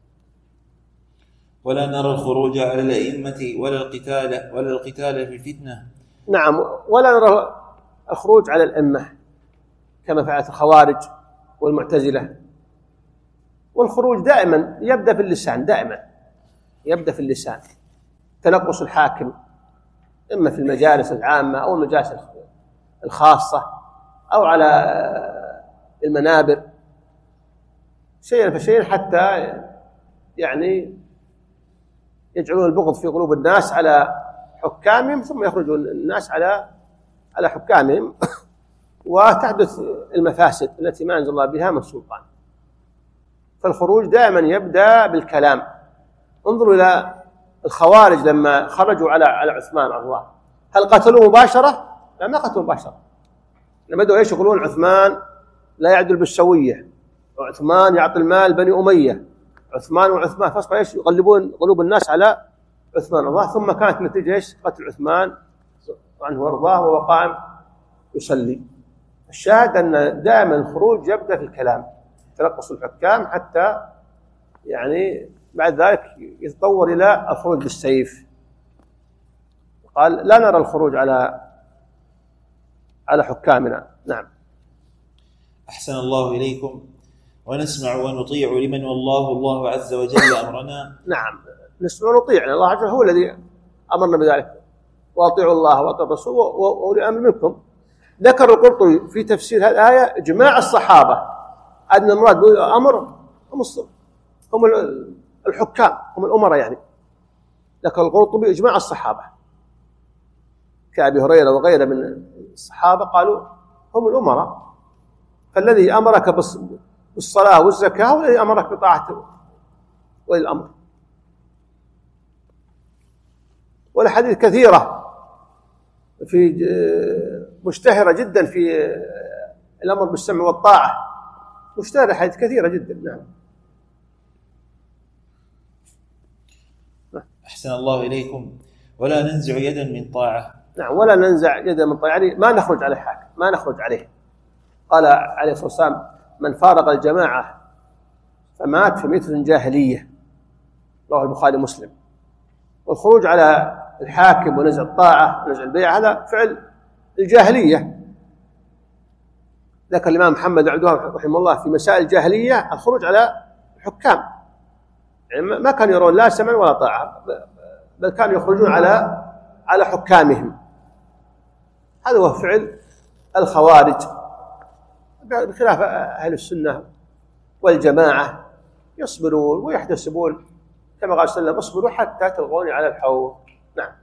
ولا نرى الخروج على الأئمة ولا القتال في الفتنة. نعم، ولا نرى الخروج على الأئمة كما فعلت الخوارج والمعتزلة. والخروج دائما يبدأ في اللسان، دائما يبدأ في اللسان، تنقص الحاكم إما في المجالس العامة أو المجالس الخاصة أو على المنابر، شيئا فشيئا حتى يعني يجعلون البغض في قلوب الناس على حكامهم، ثم يخرجون الناس على حكامهم وتحدث المفاسد التي ما أنزل الله بها من سلطان. فالخروج دائما يبدأ بالكلام. انظروا إلى الخوارج لما خرجوا على عثمان رضي الله، هل قتلوه مباشرة؟ لا، ما قتلوه مباشرة. لما بدأوا يقولون عثمان لا يعدل بالسوية، وعثمان يعطي المال بني أمية، عثمان فاصبحوا يقلبون قلوب الناس على عثمان الله. ثم كانت نتيجة قتل عثمان عنه وارضاه وهو قائم يصلي. الشاهد أن دائما الخروج يبدأ في الكلام، تنقص الحكام حتى يعني بعد ذلك يتطور إلى الخروج بالسيف. قال لا نرى الخروج على حكامنا. نعم. أحسن الله إليكم. ونسمع ونطيع لمن والله الله عز وجل أمرنا. نعم، نسمع ونطيع، الله عز وجل هو الذي أمرنا بذلك، وأطيعوا الله وأطيعوا الرسول وأولي الأمر منكم. ذكر القرطبي في تفسير هذه الآية إجماع الصحابة أن المراد بالأمر هم الحكام، هم الأمراء يعني. ذكر القرطبي إجماع الصحابة كأبي هريرة وغيره من الصحابة قالوا هم الأمراء. فالذي أمرك بالصلاة والزكاة هو الذي أمرك بطاعة ولي الأمر. والحديث كثيرة في مشتهرة جدا في الأمر بالسمع والطاعة، مشتهرة حديث كثيرة جدا. نعم. أحسن الله إليكم. ولا ننزع يدا من طاعة. نعم، ولا ننزع يدا من طاعة، يعني ما نخرج على الحاكم، ما نخرج عليه. قال عليه الصلاة والسلام من فارق الجماعة فمات فمثل جاهلية، رواه البخاري ومسلم. والخروج على الحاكم ونزع الطاعة ونزع البيعة هذا فعل الجاهلية. ذكر الإمام محمد عبد الوهاب رحمه الله في مسائل الجاهلية الخروج على الحكام، يعني ما كانوا يرون لا سمع ولا طاعة، بل كانوا يخرجون على حكامهم. هذا هو فعل الخوارج، بخلاف أهل السنة والجماعة يصبرون ويحتسبون كما قال صلى الله عليه وسلم اصبروا حتى تلقوني على الحوض. نعم.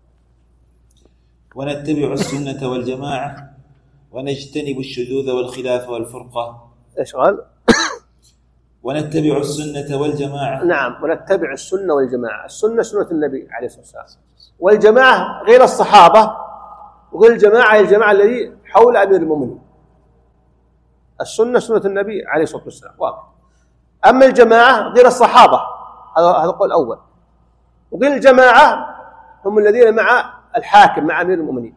ونتبع السنة والجماعة ونجتنب الشذوذ والخلاف والفرقة. ايش قال؟ ونتبع السنة والجماعة. نعم، ونتبع السنة والجماعة. السنة سنة النبي عليه الصلاة والسلام، والجماعة غير الصحابة، وغير الجماعة هي الجماعة الذي حول أمير المؤمنين. السنة سنة النبي عليه الصلاة والسلام واضح. أما الجماعة غير الصحابة، هذا القول الأول. وغير الجماعة هم الذين مع الحاكم مع أمير المؤمنين.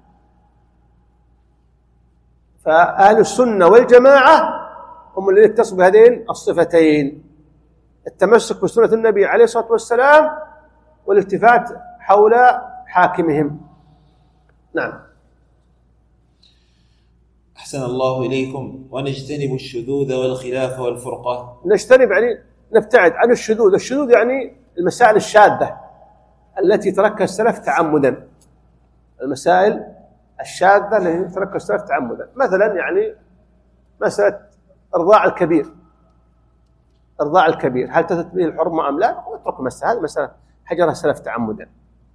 فأهل السنة والجماعة هم الذين اتصفوا بهذين الصفتين: التمسك بسنة النبي عليه الصلاة والسلام والالتفات حول حاكمهم. نعم. أحسن الله إليكم. ونجتنب الشذوذ والخلاف والفرقة. نجتنب يعني نبتعد عن الشذوذ. الشذوذ يعني المسائل الشاذة التي تركها السلف تعمدا، المسائل الشاذة التي تركها السلف تعمدا. مثلا يعني مسألة إرضاع الكبير، إرضاع الكبير هل تثبت به الحرمة أم لا؟ اترك المسألة، هذه مسألة حجرها السلف تعمدا.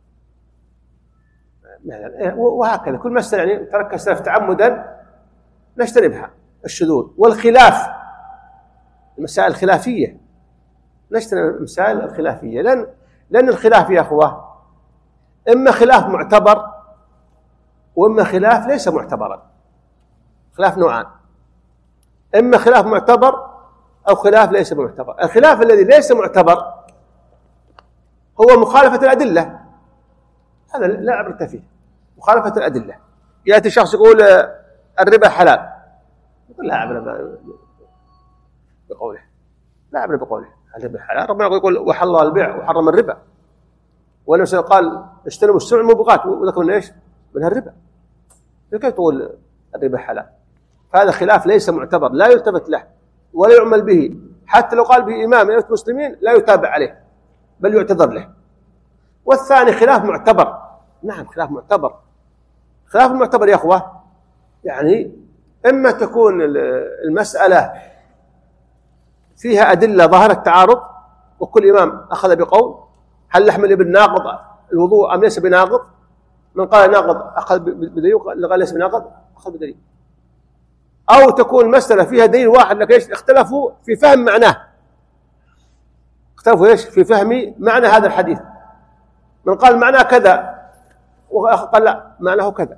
وهكذا كل مسألة يعني تركها السلف تعمدا نجتنبها. الشذوذ والخلاف، المسائل الخلافية نجتنب المسائل الخلافية، لأن الخلاف يا أخوة إما خلاف معتبر وإما خلاف ليس معتبرا. خلاف نوعان: إما خلاف معتبر أو خلاف ليس معتبر. الخلاف الذي ليس معتبر هو مخالفة الأدلة، هذا لا عبرة فيه. مخالفة الأدلة، يأتي شخص يقول الربا حلال، يقول لا عبرة بقوله، لا عبرة بقوله الربا حلال. ربنا يقول وحل الله البيع وحرم الربا، والنبي قال اجتنبوا السبع الموبقات، وذكر ايش منها الربا. كيف تقول الربا حلال؟ فهذا خلاف ليس معتبر، لا يلتفت له ولا يعمل به، حتى لو قال به إمام من المسلمين لا يتابع عليه بل يعتذر له. والثاني خلاف معتبر، نعم خلاف معتبر. خلاف المعتبر يا أخوة يعني إما تكون المسألة فيها أدلة ظاهرة التعارض وكل إمام أخذ بقول، هل لحم الإبل ناقض الوضوء أم ليس بناقض؟ من قال ناقض أخذ بدليل، وقال قال ليس بناقض أخذ بدليل. أو تكون المسألة فيها دليل واحد لكن إيش اختلفوا في فهم معناه، اختلفوا إيش في فهم معنى هذا الحديث. من قال معناه كذا وقال لا معناه كذا.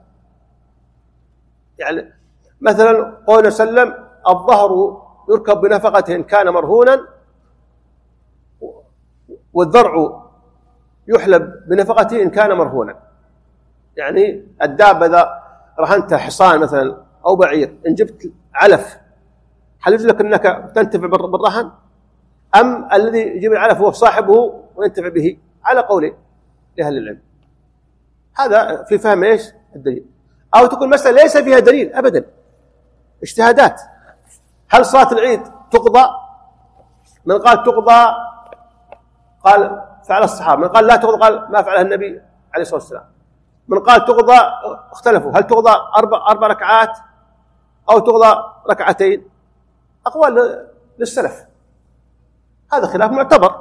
يعني مثلا قول وسلم الظهر يركب بنفقة إن كان مرهونا، والذرع يحلب بنفقته إن كان مرهونا. يعني الدابة إذا رهنت حصان مثلا أو بعير، إن جبت علف هل يجوز لك أنك تنتفع بالرهن، أم الذي يجيب العلف هو صاحبه وينتفع به؟ على قولين لأهل العلم. هذا في فهم إيش الدليل. أو تكون مسألة ليس فيها دليل أبدا، اجتهادات. هل صلاة العيد تقضى؟ من قال تقضى قال فعل الصحابة، من قال لا تقضى قال ما فعلها النبي عليه الصلاة والسلام. من قال تقضى اختلفوا، هل تقضى أربع ركعات أو تقضى ركعتين؟ أقوال للسلف، هذا خلاف معتبر.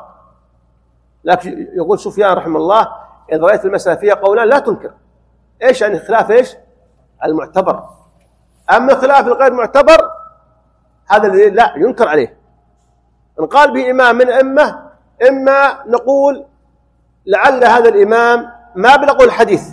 لكن يقول سفيان رحمه الله إذا رأيت المسألة فيها قولان لا تنكر. إيش يعني خلاف إيش المعتبر؟ أما خلاف الغير معتبر هذا الذي لا ينكر عليه. إن قال به إمام من أمة، إما نقول لعل هذا الإمام ما بلغ الحديث،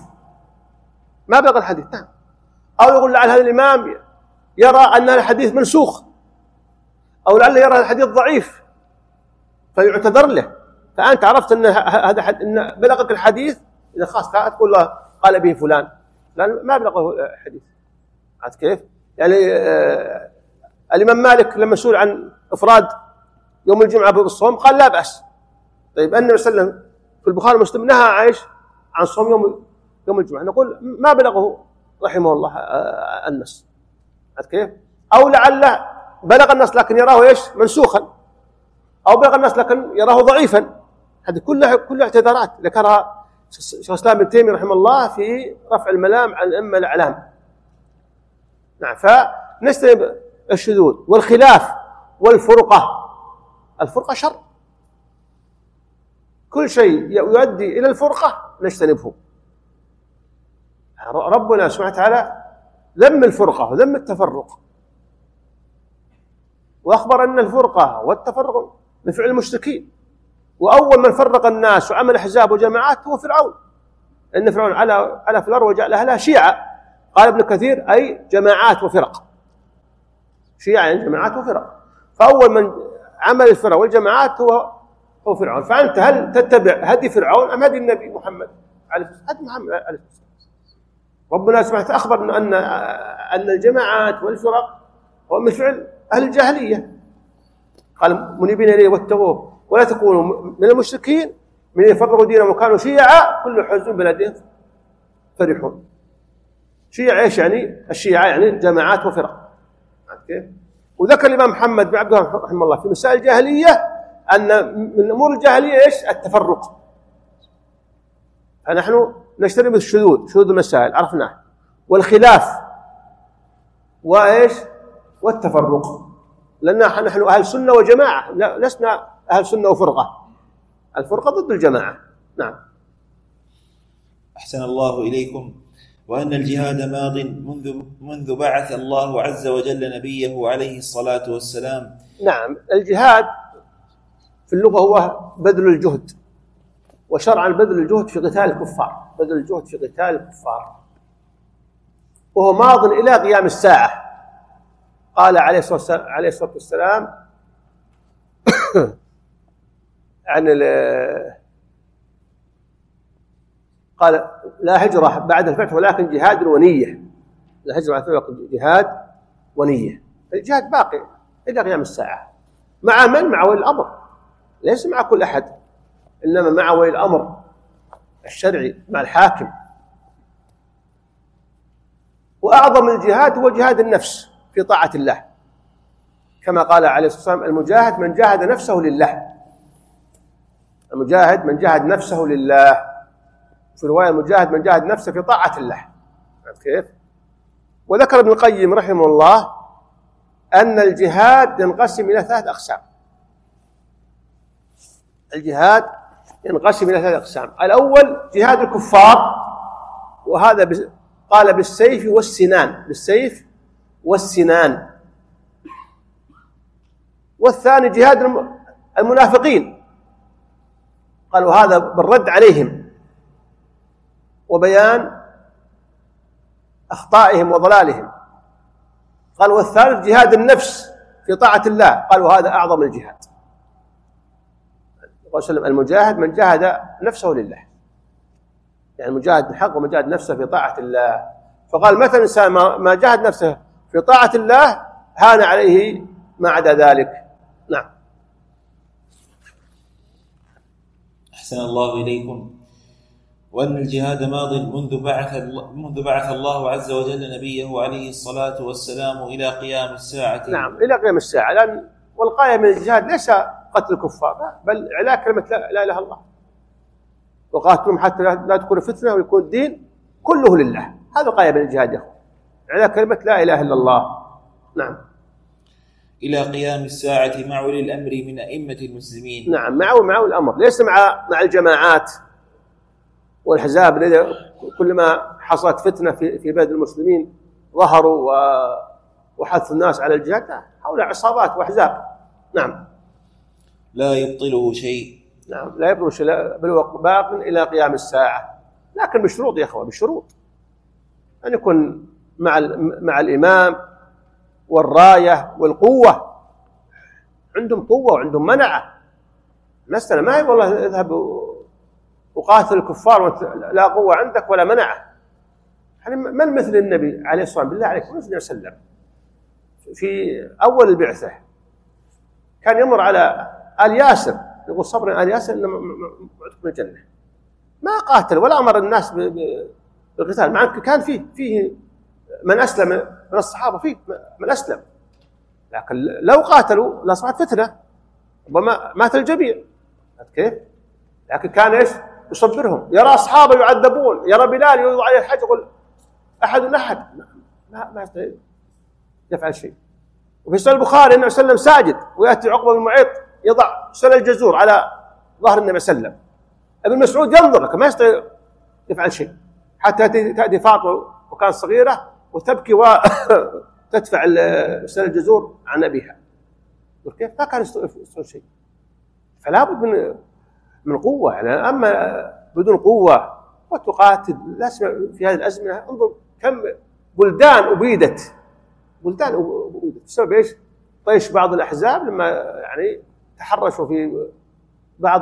ما بلغ الحديث، نعم. أو يقول لعل هذا الإمام يرى أن الحديث منسوخ، أو لعل يرى الحديث ضعيف فيعتذر له. فأنت عرفت أن هذا إن بلغك الحديث، إذا خاص لا تقول له قال به فلان، لأن ما بلغه الحديث. عرفت كيف؟ يعني الإمام مالك لما سئل عن إفراد يوم الجمعة بالصوم قال لا بأس. طيب النبي صلى الله عليه وسلم في البخاري ومسلم نهى عائش عن صوم يوم الجمعة، نقول ما بلغه رحمه الله النص. عرفت كيف؟ أو لعله بلغ النص لكن يراه إيش منسوخا، أو بلغ النص لكن يراه ضعيفا. هذه كلها اعتذارات ذكرها شيخ الإسلام ابن تيمية رحمه الله في رفع الملام عن الأئمة الأعلام. نعم. فنجتنب الشذوذ والخلاف والفرقة. الفرقة شر، كل شيء يؤدي إلى الفرقة نجتنبه. ربنا سبحانه وتعالى ذم الفرقة وذم التفرق، وأخبر أن الفرقة والتفرق من فعل المشركين. وأول من فرق الناس وعمل أحزاب وجماعات هو فرعون، إن فرعون على في الأرض وجعل أهلها شيعا. قال ابن كثير أي جماعات وفرق، شيعا يعني جماعات وفرق. فأول من عمل الفرق والجماعات هو فرعون. فأنت هل تتبع هدي فرعون أم هدي النبي محمد عليه الصلاة والسلام؟ هدي محمد عليه الصلاة والسلام. ربنا سبحانه وتعالى أخبر أن الجماعات والفرق هو من فعل أهل الجاهلية. قال منيبين إليه واتقوه ولا تكونوا من المشركين من يفرقوا دينهم وكانوا شيعا كل حزب بلدهم فرحون. شيعة ايش يعني؟ الشيعة يعني جماعات وفرق. كيف؟ وذكر الإمام محمد بن عبد الله رحمه الله في مسائل الجاهلية أن من أمور الجاهلية ايش؟ التفرق. فنحن نجتنب الشذوذ، شذوذ المسائل عرفناه، والخلاف وايش؟ والتفرق. لأن نحن أهل سنة وجماعة، لسنا أهل سنة وفرقة. الفرقة ضد الجماعة. نعم. أحسن الله إليكم. وأن الجهاد ماض منذ بعث الله عز وجل نبيه عليه الصلاة والسلام. نعم. الجهاد في اللغة هو بذل الجهد، وشرعا بذل الجهد في قتال الكفار، بذل الجهد في قتال الكفار، وهو ماض إلى قيام الساعة. قال عليه الصلاة والسلام عن قال لا هجرة بعد الفتح ولكن جهاد ونية. لا هجرة بعد الفتح جهاد ونية. الجهاد باقي إلى قيام الساعة. مع من؟ مع ولي الأمر، ليس مع كل أحد، إنما مع ولي الأمر الشرعي، مع الحاكم. وأعظم الجهاد هو جهاد النفس في طاعة الله، كما قال عليه الصلاة والسلام: المجاهد من جاهد نفسه لله. المجاهد من جاهد نفسه لله. في رواية: المجاهد من جاهد نفسه في طاعة الله. كيف؟ وذكر ابن القيم رحمه الله أن الجهاد ينقسم إلى 3 أقسام. الجهاد ينقسم إلى 3 أقسام. الأول جهاد الكفار، وهذا قال بالسيف والسنان، بالسيف والسنان. والثاني جهاد المنافقين، قالوا هذا بالرد عليهم وبيان أخطائهم وضلالهم. قال والثالث جهاد النفس في طاعة الله، قالوا هذا أعظم الجهاد. قال صلى الله عليه وسلم: المجاهد من جاهد نفسه لله، يعني المجاهد بالحق ومن جاهد نفسه في طاعة الله. فقال مثل الإنسان ما جاهد نفسه في طاعة الله هان عليه ما عدا ذلك. نعم. أحسن الله إليكم. وأن الجهاد ماض منذ بعث الله عز وجل نبيه عليه الصلاة والسلام إلى قيام الساعة. نعم، إلى قيام الساعة. لأن والغاية من الجهاد ليس قتل الكفار، بل إعلاء كلمة لا إله إلا الله. وقاتلهم حتى لا تكون فتنة ويكون الدين كله لله. هذا الغاية من الجهاد يا أخوان، إعلاء كلمة لا إله إلا الله. نعم. إلى قيام الساعة مع أولي الأمر من أئمة المسلمين. نعم، مع الأمر، ليس مع الجماعات والحزاب. كلما حصلت فتنة في بلد المسلمين ظهروا وحثوا الناس على الجهاد. حول عصابات وأحزاب. نعم. لا يبطله شيء. نعم، لا يبطله شيء، بل هو باق إلى قيام الساعة، لكن بشروط يا أخوة، بشروط أن يكون مع الإمام والراية والقوة. عندهم قوة وعندهم منعة. مثلا ما هي والله اذهب وقاتل الكفار وانت لا قوة عندك ولا منعة. يعني من مثل النبي عليه الصلاة والسلام؟ بالله عليكم، من وسلم في أول البعثة كان يمر على آل ياسر، يقول: صبر آل ياسر إن موعدكم الجنة. ما قاتل ولا أمر الناس بالقتال، مع أن كان فيه من أسلم من الصحابة، فيه من أسلم، لكن لو قاتلوا لصارت فتنة، ربما مات الجميع. كيف؟ لكن كان إيش؟ يصبرهم. يرى أصحابه يعذبون، يرى بلال يوضع عليه الحج، يقول: أحد ما يفعل شيء. وفي سنة البخاري النبي صلى الله عليه وسلم ساجد، ويأتي عقبة بن معيط يضع سل الجزور على ظهر النبي صلى الله عليه وسلم. ابن مسعود ينظر لك، ما يستطيع يفعل شيء، حتى تأتي فاطمة وكانت صغيرة وتبكي وتدفع سل الجزور عن أبيها. كيف؟ ما كان يستطيع شيء. فلا بد من قوة. يعني أما بدون قوة وتقاتل في هذه الأزمنة، انظر كم بلدان أبيدت بسبب إيش؟ طيش بعض الأحزاب لما يعني تحرشوا في بعض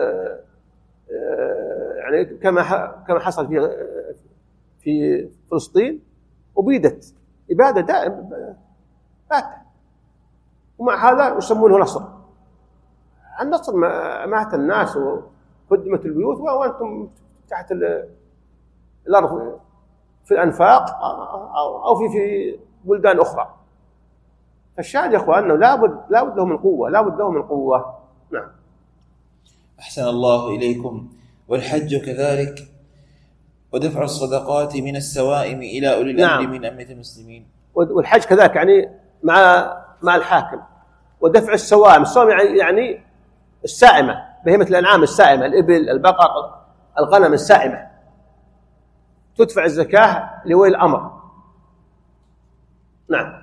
يعني كما حصل في فلسطين، أبيدت إبادة دائم باتة، ومع هذا يسمونه نصر. النصر مات الناس وهدمت البيوت وأنتم تحت الأرض في الأنفاق أو في بلدان أخرى. فالشاهد يا أخوان أنه لابد له من قوة. نعم. أحسن الله إليكم. والحج كذلك، ودفع الصدقات من السوائم إلى أولي الأمر. نعم. من أئمة المسلمين. والحج كذلك يعني مع الحاكم. ودفع السوائم يعني السائمة، بهيمة الأنعام السائمة، الإبل، البقر، الغنم السائمة، تدفع الزكاة لولي الأمر. نعم.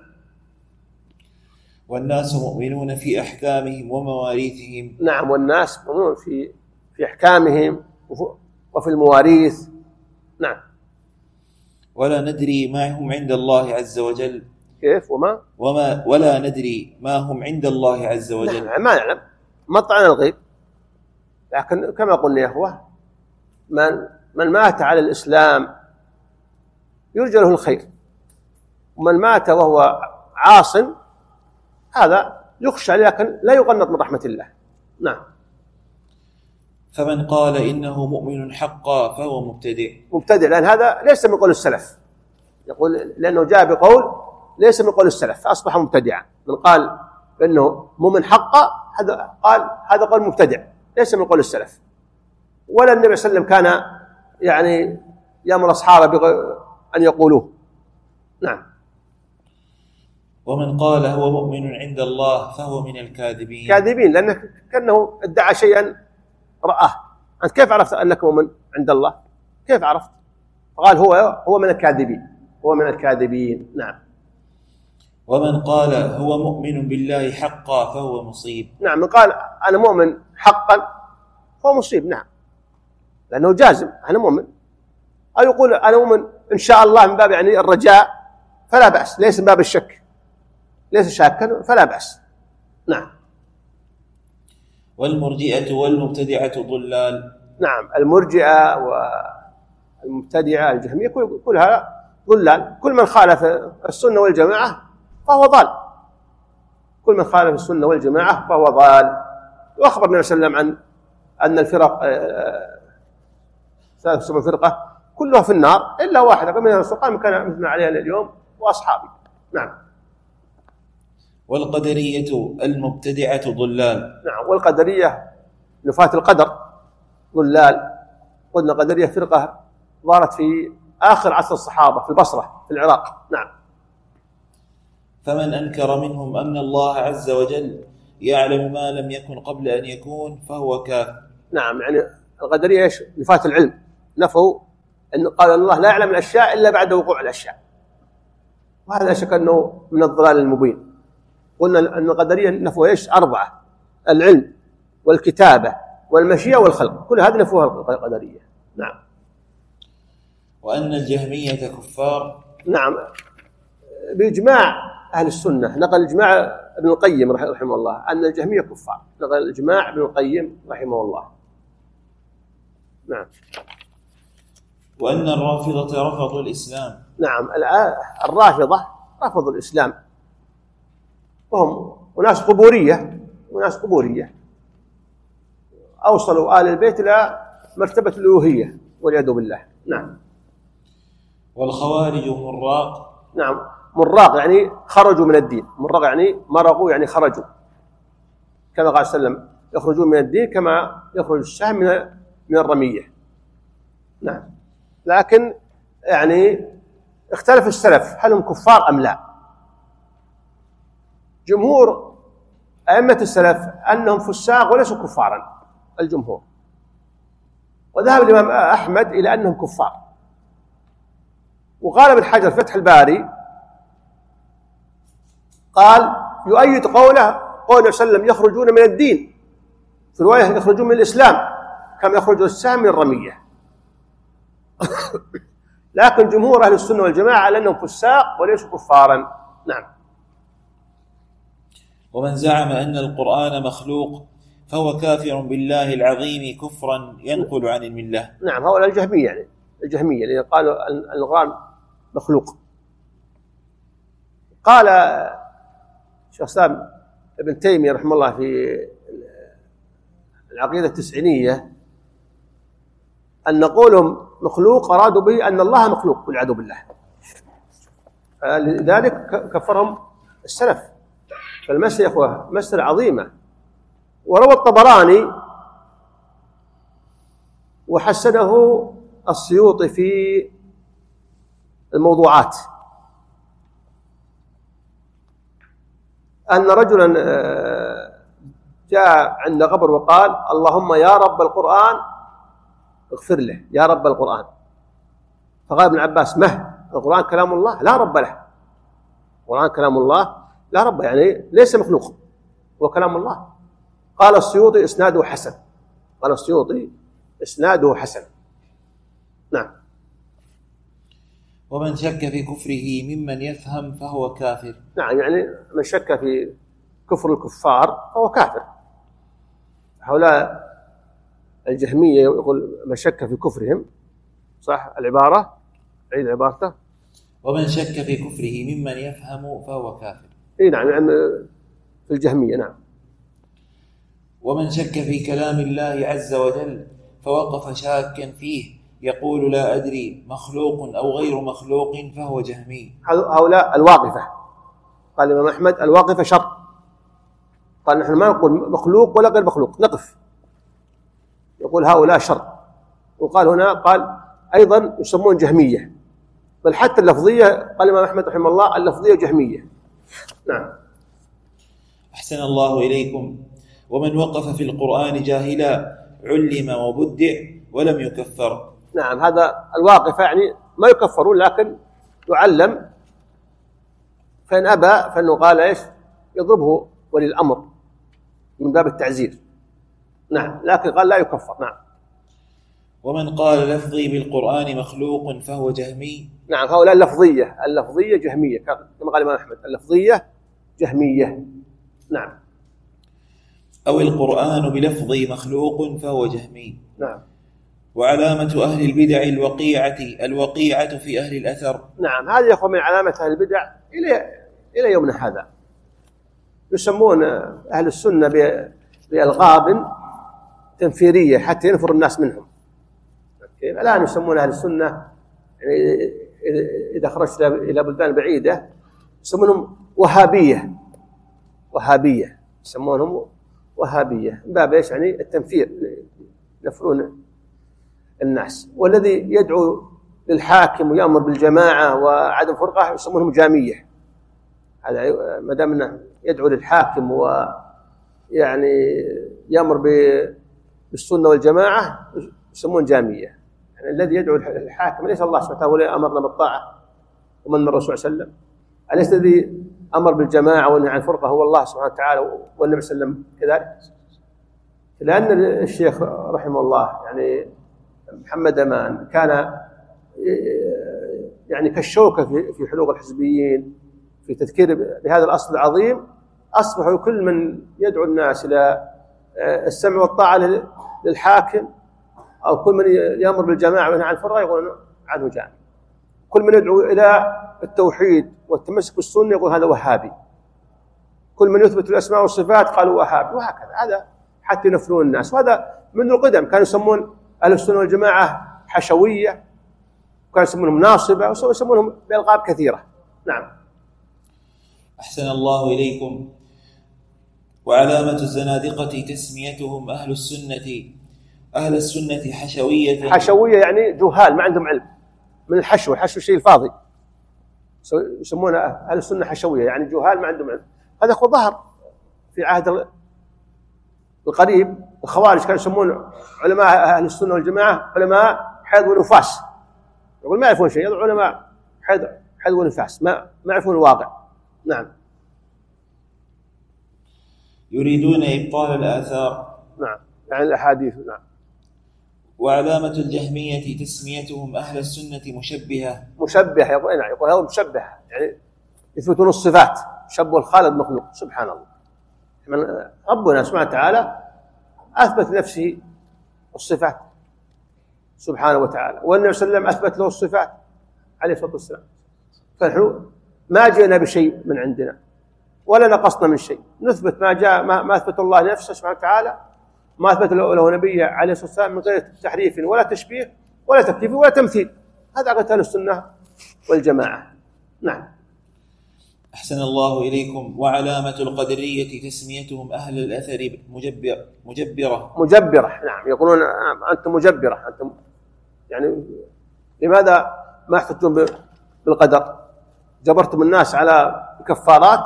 والناس مؤمنون في أحكامهم ومواريثهم. نعم، والناس مؤمنون في أحكامهم وفي المواريث. نعم. ولا ندري ما هم عند الله عز وجل. كيف؟ ولا ندري ما هم عند الله عز وجل. نعم، ما نعلم. مطعن الغيب. لكن كما قلنا يا أخوة، من مات على الإسلام يرجى له الخير، ومن مات وهو عاص هذا يخشى لكن لا يقنط من رحمة الله. نعم. فمن قال إنه مؤمن حقا فهو مبتدع، لأن هذا ليس من قول السلف، يقول لأنه جاء بقول ليس من قول السلف فأصبح مبتدعا. من قال إنه مؤمن حقا هذا قول مبتدع ليس من قول السلف. ولا النبي صلى الله عليه وسلم كان يعني يأمر أصحابه أن يقولوه. نعم. ومن قال هو مؤمن عند الله فهو من الكاذبين. كاذبين، لأنه كأنه ادعى شيئا رآه. أنت كيف عرفت أنك مؤمن عند الله؟ كيف عرفت؟ قال هو من الكاذبين، هو من الكاذبين. نعم. ومن قال هو مؤمن بالله حقا فهو مصيب. نعم، من قال أنا مؤمن حقا فهو مصيب. نعم، لأنه جازم أنا مؤمن، أو يقول أنا مؤمن إن شاء الله من باب يعني الرجاء فلا بأس، ليس من باب الشك، ليس شاكا فلا بأس. نعم. والمرجئة والمبتدعة ضلال. نعم، المرجئة والمبتدعة الجهمية كلها ضلال. كل من خالف السنة والجماعة فهو ضال، كل من خالف السنة والجماعة فهو ضال. وأخبر النبي صلى الله عليه وسلم أن الفرق 73 فرقة كلها في النار إلا واحدة، فمن الرسول قال كان مثل ما علينا اليوم وأصحابي. نعم. والقدرية المبتدعة ضلال. نعم، والقدرية نفاة القدر ضلال. قلنا قدرية فرقة ظهرت في آخر عصر الصحابة في البصرة في العراق. نعم. فمن أنكر منهم أن الله عز وجل يعلم ما لم يكن قبل أن يكون فهو كافر. نعم، يعني القدرية إيش؟ نفاة العلم، نفوا أن قال الله لا يعلم الأشياء إلا بعد وقوع الأشياء، وهذا لا شك أنه من الضلال المبين. قلنا أن القدرية نفوا إيش؟ 4: العلم والكتابة والمشيئة والخلق، كل هذه نفوها القدرية. نعم. وأن الجهمية كفار. نعم، بإجماع أهل السنة، نقل إجماع ابن القيم رحمه الله أن الجهمية كفار، نقل إجماع ابن القيم رحمه الله. نعم. وأن الرافضة رفضوا الإسلام. نعم، الرافضة رفضوا الإسلام، وهم وناس قبورية أوصلوا آل البيت إلى مرتبة الألوهية والعياذ بالله. نعم. والخوارج مراق. نعم، مراق يعني خرجوا من الدين، مراق يعني مرقوا يعني خرجوا، كما قال صلى الله عليه وسلم يخرجون من الدين كما يخرج السهم من الرمية. نعم. لكن يعني اختلف السلف هل هم كفار أم لا. جمهور أئمة السلف أنهم فساق وليسوا كفارا، الجمهور. وذهب الإمام أحمد إلى أنهم كفار. وقال ابن حجر فتح الباري قال يؤيد قوله قول وسلم يخرجون من الدين، في رواية يخرجون من الإسلام كما يخرج السهم من الرمية. لكن جمهور أهل السنة والجماعة على أنهم فساق وليسوا كفارا. نعم. ومن زعم أن القرآن مخلوق فهو كافر بالله العظيم كفرا ينقل عن الملة. نعم، هؤلاء الجهمية، يعني الجهمية اللي قالوا أن القرآن مخلوق. قال شيخ الإسلام ابن تيمية رحمه الله في العقيدة التسعينية أن قولهم مخلوق أرادوا به أن الله مخلوق والعياذ بالله، لذلك كفرهم السلف. فالمسألة يا أخوة مسألة عظيمة. وروى الطبراني وحسنه السيوطي في الموضوعات أن رجلا جاء عند قبر وقال اللهم يا رب القرآن اغفر له، يا رب القرآن. فقال ابن عباس القرآن كلام الله لا رب له، القرآن كلام الله لا رب، يعني ليس مخلوق، هو كلام الله. قال السيوطي إسناده حسن، قال السيوطي إسناده حسن. نعم. ومن شك في كفره ممن يفهم فهو كافر. نعم، يعني من شك في كفر الكفار فهو كافر. هؤلاء الجهمية يقول من شك في كفرهم، صح العبارة؟ عيد عبارته. ومن شك في كفره ممن يفهم فهو كافر. نعم، يعني في الجهمية. نعم. ومن شك في كلام الله عز وجل فوقف شاكا فيه يقول لا أدري مخلوق أو غير مخلوق فهو جهمي. هؤلاء الواقفة، قال الإمام أحمد الواقفة شر، قال نحن ما نقول مخلوق ولا غير مخلوق، نقف، يقول هؤلاء شر. وقال هنا قال أيضا يسمون جهمية، بل حتى اللفظية قال الإمام أحمد رحمه الله اللفظية جهمية. نعم. أحسن الله إليكم. ومن وقف في القرآن جاهلا علم وبدع ولم يكفر. نعم، هذا الواقفة يعني ما يكفرون لكن يعلم، فإن أبى فإنه قال إيش يضربه ولي الأمر من باب التعزير. نعم، لكن قال لا يكفر. نعم. ومن قال لفظي بالقرآن مخلوق فهو جهمي. نعم، هؤلاء اللفظية جهمية كما قال الإمام أحمد، اللفظية جهمية. نعم. أو القرآن بلفظي مخلوق فهو جهمي. نعم. وعلامة أهل البدع الوقيعة في أهل الأثر. نعم، هذه يا أخوة من علامة أهل البدع إلى يومنا هذا. يسمون أهل السنة بألقاب تنفيرية حتى ينفر الناس منهم. الآن يسمون أهل السنة يعني إذا خرجت إلى بلدان بعيدة يسمونهم وهابية، يسمونهم وهابية من باب إيش؟ يعني التنفير، ينفرون الناس. والذي يدعو للحاكم ويأمر بالجماعة وعدم فرقة يسمونهم جامية. هذا ما دام انه يدعو للحاكم ويعني يأمر بالسنة والجماعة يسمون جامية. يعني الذي يدعو للحاكم ليس الله سبحانه وتعالى أمرنا بالطاعة ومن الرسول صلى الله عليه وسلم، أليس الذي أمر بالجماعة ونهى عن الفرقة هو الله سبحانه وتعالى والنبي صلى الله عليه وسلم كذلك؟ لأن الشيخ رحمه الله يعني محمد أمان كان يعني كالشوكة في حلوق الحزبيين في تذكير بهذا الأصل العظيم. أصبحوا كل من يدعو الناس إلى السمع والطاعة للحاكم أو كل من يأمر بالجماعة وينهى عن الفرقة يقول عنه جامع. كل من يدعو إلى التوحيد والتمسك بالسنة يقول هذا وهابي. كل من يثبت الأسماء والصفات قالوا وهابي، وهكذا. هذا حتى ينفرون الناس. وهذا منذ القدم كانوا يسمون أهل السنة والجماعة حشوية، وكانوا يسمونهم ناصبة، ويسمونهم بألقاب كثيرة. نعم. أحسن الله إليكم. وعلامة الزنادقة تسميتهم أهل السنة حشوية يعني جهال ما عندهم علم. من الحشو الشيء الفاضي، يسمونه أهل السنة حشوية يعني جهال ما عندهم علم. هذا هو ظهر في عهد القريب. الخوارج كانوا يسمون علماء أهل السنة والجماعة علماء حيض ونفاس، يقول ما يعرفون شيء، يدعو علماء حيض ونفاس ما يعرفون الواقع. نعم. يريدون إبطال الآثار. نعم، يعني الأحاديث. نعم. وعلامة الجهمية تسميتهم أهل السنة مشبهة. يقول هذا مشبه يعني يثبتون الصفات، شبه الخالق مخلوق. سبحان الله. ربنا سبحانه وتعالى أثبت نفسه الصفات سبحانه وتعالى، والنبي صلى الله عليه وسلم أثبت له الصفات عليه الصلاة والسلام. فنحن ما جئنا بشيء من عندنا ولا نقصنا من شيء، نثبت ما أثبت الله نفسه سبحانه وتعالى، ما أثبت له نبيه عليه الصلاة والسلام من غير تحريف ولا تشبيه ولا تكييف ولا تمثيل. هذا عقيدة أهل السنة والجماعة. نعم. أحسن الله إليكم. وعلامة القدرية تسميتهم أهل الأثر مجبرة. نعم، يقولون أنتم مجبرة، أنتم يعني لماذا ما يحتجون بالقدر؟ جبرتم الناس على كفارات.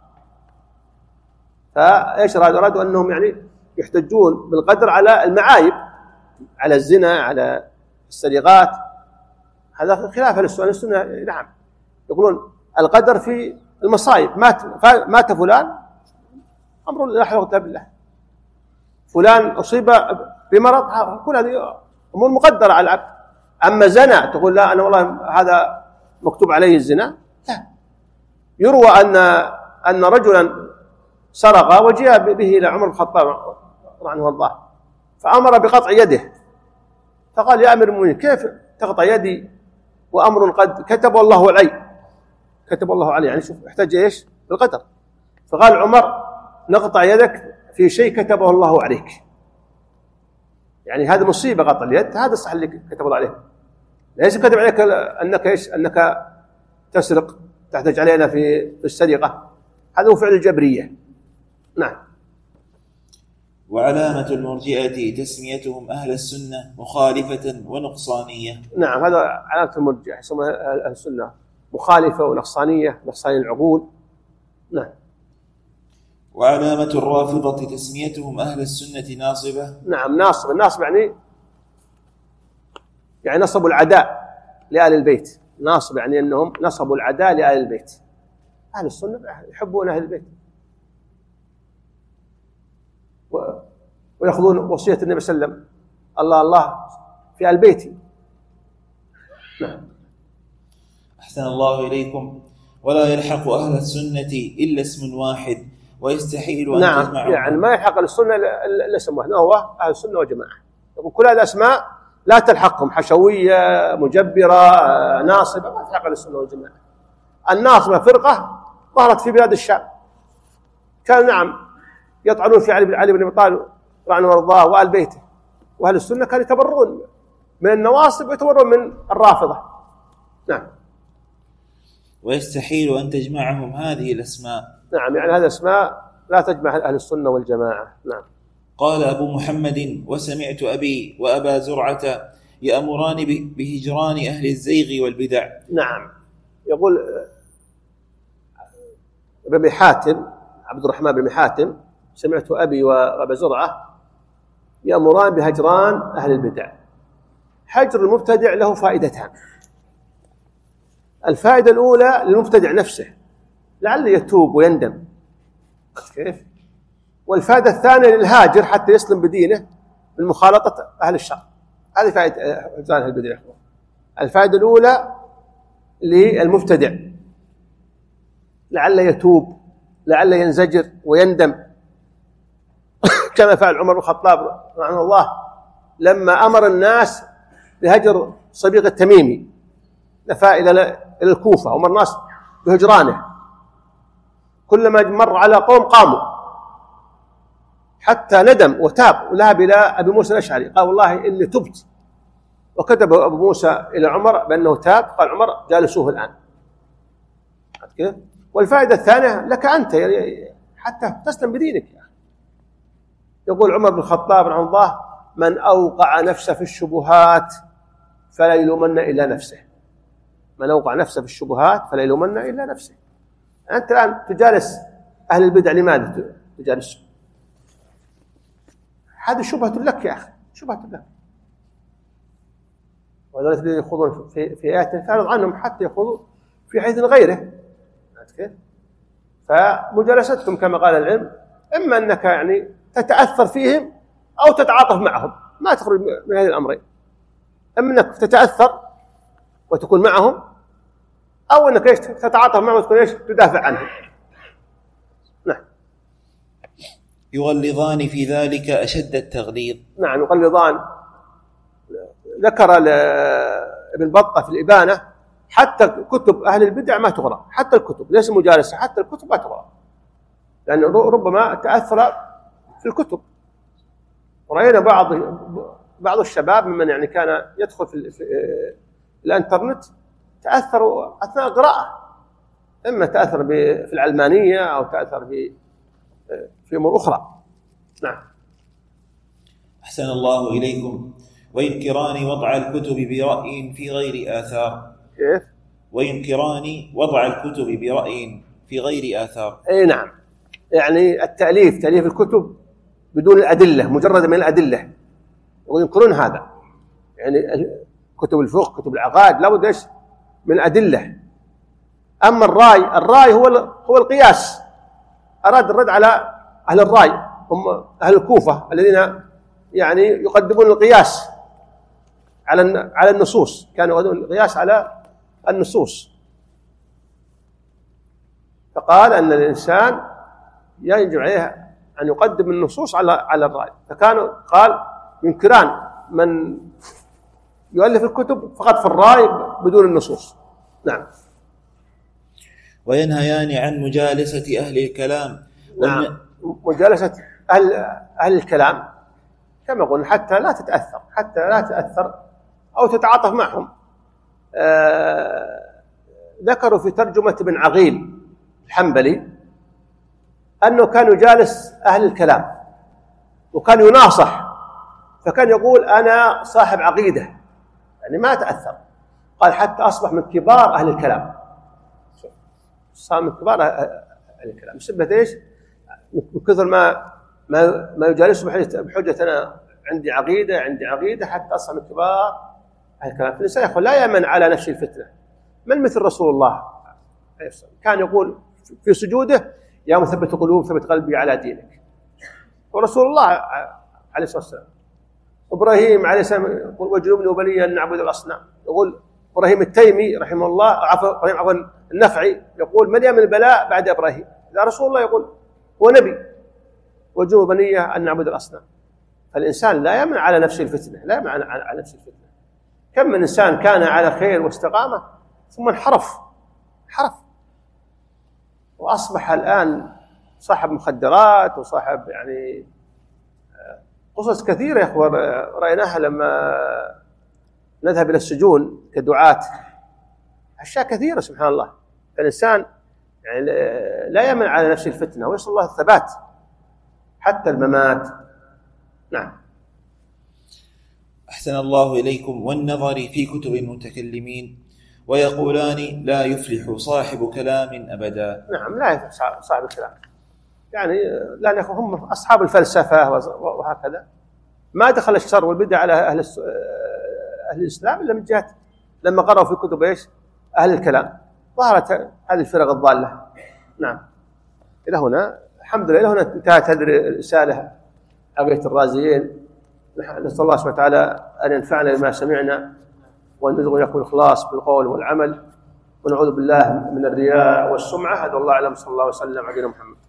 فإيش أرادوا أنهم يعني يحتجون بالقدر على المعايب، على الزنا، على السرقات. هذا خلاف السنة. نعم، يقولون القدر في المصائب. مات فلان، أمر لا حول ولا قوة إلا بالله. فلان أصيب بمرض، كل هذه أمور مقدرة على العبد. أما زنا تقول لا أنا والله هذا مكتوب عليه الزنا، لا. يروى أن رجلا سرق وجاء به إلى عمر بن الخطاب رحمه الله، فأمر بقطع يده، فقال يا أمير المؤمنين كيف تقطع يدي وأمر قد كتبه الله علي، كتب الله عليه، يعني شوف احتج ايش بالقدر. فقال عمر نقطع يدك في شيء كتبه الله عليك، يعني هذه مصيبة قطع اليد، هذا الصح اللي كتب الله عليه، ليس كتب عليك أنك ايش أنك تسرق تحتج علينا في السرقة، هذا هو فعل الجبرية. نعم. وعلامة المرجئة تسميتهم أهل السنة مخالفة ونقصانية. نعم، هذا علامة المرجئة، يسمونها أهل السنة مخالفة ونقصانية، نقصان العقول. نعم. وعلامة الرافضة تسميتهم أهل السنة ناصبة. نعم، ناصب، الناصب يعني نصبوا العداء لآل البيت، ناصب يعني أنهم نصبوا العداء لآل البيت. أهل السنة يحبون أهل البيت ويأخذون وصية النبي صلى الله عليه وسلم، الله الله في آل بيتي. نعم. أحسن الله إليكم. ولا يلحق أهل السنة إلا اسم واحد ويستحيل أن نعم، تجمعهم. يعني ما يلحق السنة إلا اسم واحد، هو أهل السنة والجماعة. كل هذه الأسماء لا تلحقهم، حشوية، مجبرة، ناصبة، ما تلحق السنة والجماعة. الناصبة فرقة ظهرت في بلاد الشام، كانوا نعم يطعنون في علي بن أبي طالب رضي الله عنه وآل بيته، وأهل السنة كانوا يتبرؤون من النواصب ويتبرؤون من الرافضة. نعم. ويستحيل أن تجمعهم هذه الأسماء. نعم، يعني هذه الأسماء لا تجمع أهل السنة والجماعة. نعم. قال أبو محمد: وسمعت أبي وأبا زرعة يأمران بهجران أهل الزيغ والبدع. نعم، يقول ابن حاتم عبد الرحمن بن حاتم: سمعت أبي وأبا زرعة يأمران بهجران أهل البدع. هجر المبتدع له فائدتان. الفائدة الأولى للمبتدع نفسه لعله يتوب ويندم، كيف؟ والفائدة الثانية للهاجر حتى يسلم بدينه من مخالطة أهل الشر. هذه فائدة هجران أهل البدع. الفائدة الأولى للمبتدع لعله يتوب، لعله ينزجر ويندم، كما فعل عمر بن الخطاب رحمه الله لما أمر الناس بهجر صبيغ التميمي، نفى إلى الكوفة، أمر الناس بهجرانه، كلما مر على قوم قاموا، حتى ندم وتاب وذهب إلى أبي موسى الأشعري قال والله إني تبت، وكتب أبو موسى إلى عمر بأنه تاب، قال عمر جالسوه الآن. والفائدة الثانية لك أنت حتى تسلم بدينك. يقول عمر بن الخطاب رحمه الله: من أوقع نفسه في الشبهات فلا يلومن إلا نفسه. من أوقع نفسه في الشبهات فلا يلومن إلا نفسه. أنت الآن تجالس أهل البدع، لماذا تجالسهم؟ هذه شبهة لك يا أخي، شبهة لك. وذلك الذين يخوضون في آيات فأعرض عنهم حتى يخوضوا في حديث غيره. فمجالستهم كما قال العلم إما أنك يعني تتأثر فيهم أو تتعاطف معهم، ما تخرج من هذه الأمرين. إما أنك تتأثر وتكون معهم، أو أنك تتعاطف معهم وتكون تدافع عنهم. نعم. يغلظان في ذلك أشد التغليظ. نعم، يغلظان. ذكر ابن بطة في الإبانة حتى كتب أهل البدع ما تقرأ، حتى الكتب ليس مجالسة، حتى الكتب ما تقرأ، لأنه ربما تأثر في الكتب. ورأينا بعض الشباب ممن يعني كان يدخل في الانترنت تأثروا أثناء القراءة، إما تأثر في العلمانية أو تأثر في أمور أخرى. نعم. أحسن الله إليكم. وينكران وضع الكتب برأي في غير آثار. كيف؟ وينكران وضع الكتب برأي في غير آثار. أي نعم، يعني تأليف الكتب بدون الأدلة، مجرد من الأدلة، وينكرون هذا. يعني كتب الفقه، كتب العقائد لابد ايش من الأدلة. أما الرأي هو القياس. أراد الرد على أهل الرأي، هم أهل الكوفة الذين يعني يقدمون القياس على النصوص، كانوا يقدمون القياس على النصوص. فقال أن الإنسان يجب عليه أن يقدم النصوص على الرأي. فكانوا قال ينكران من يؤلف الكتب فقط في الرأي بدون النصوص. نعم. وينهيان عن مجالسة أهل الكلام. نعم. مجالسة أهل الكلام كما قلنا حتى لا تتأثر أو تتعاطف معهم. ذكروا في ترجمة ابن عقيل الحنبلي أنه كان يجالس أهل الكلام وكان يناصح، فكان يقول أنا صاحب عقيدة، يعني ما تأثر. قال حتى أصبح من كبار أهل الكلام، صار من كبار أهل الكلام بسبب إيش؟ من كثر ما يجالسه بحجة أنا عندي عقيدة حتى أصبح من كبار أهل الكلام. فالإنسان يقول لا يأمن على نفسه الفتنة. من مثل رسول الله كان يقول في سجوده يا مثبت القلوب ثبت قلبي على دينك. ورسول الله عليه الصلاة والسلام إبراهيم عليه السلام يقول وجنوبني وبني أن نعبد الأصنام. يقول إبراهيم التيمي رحمه الله عفوا النفعي يقول من يأمن البلاء بعد إبراهيم؟ إذا رسول الله يقول هو نبي وجنوب بني أن نعبد الأصنام. فالإنسان لا يأمن على نفسه الفتنة، لا يأمن على نفسه الفتنة. كم من إنسان كان على خير واستقامة ثم انحرف وأصبح الآن صاحب مخدرات وصاحب يعني قصص كثيرة يا أخوة رأيناها لما نذهب إلى السجون كدعاة، أشياء كثيرة سبحان الله. فالإنسان يعني لا يمنع على نفسه الفتنة ويصل الله الثبات حتى الممات. نعم. أحسن الله إليكم. والنظر في كتب المتكلمين ويقولان لا يفلح صاحب كلام أبدا. نعم لا يفلح صاحب الكلام، يعني لأن هم أصحاب الفلسفة وهكذا. ما دخل الشر والبدع على أهل الإسلام إلا من جهة لما قرأوا في كتب إيش أهل الكلام ظهرت هذه الفرق الضالة. نعم. إلى هنا الحمد لله، إلى هنا انتهت هذه الرسالة عقيدة الرازيين. نسأل الله سبحانه وتعالى أن ينفعنا بما سمعنا وأن يرزقنا الإخلاص بالقول والعمل، ونعوذ بالله من الرياء والسمعة. هذا الله أعلم. صلى الله وسلم على نبينا محمد.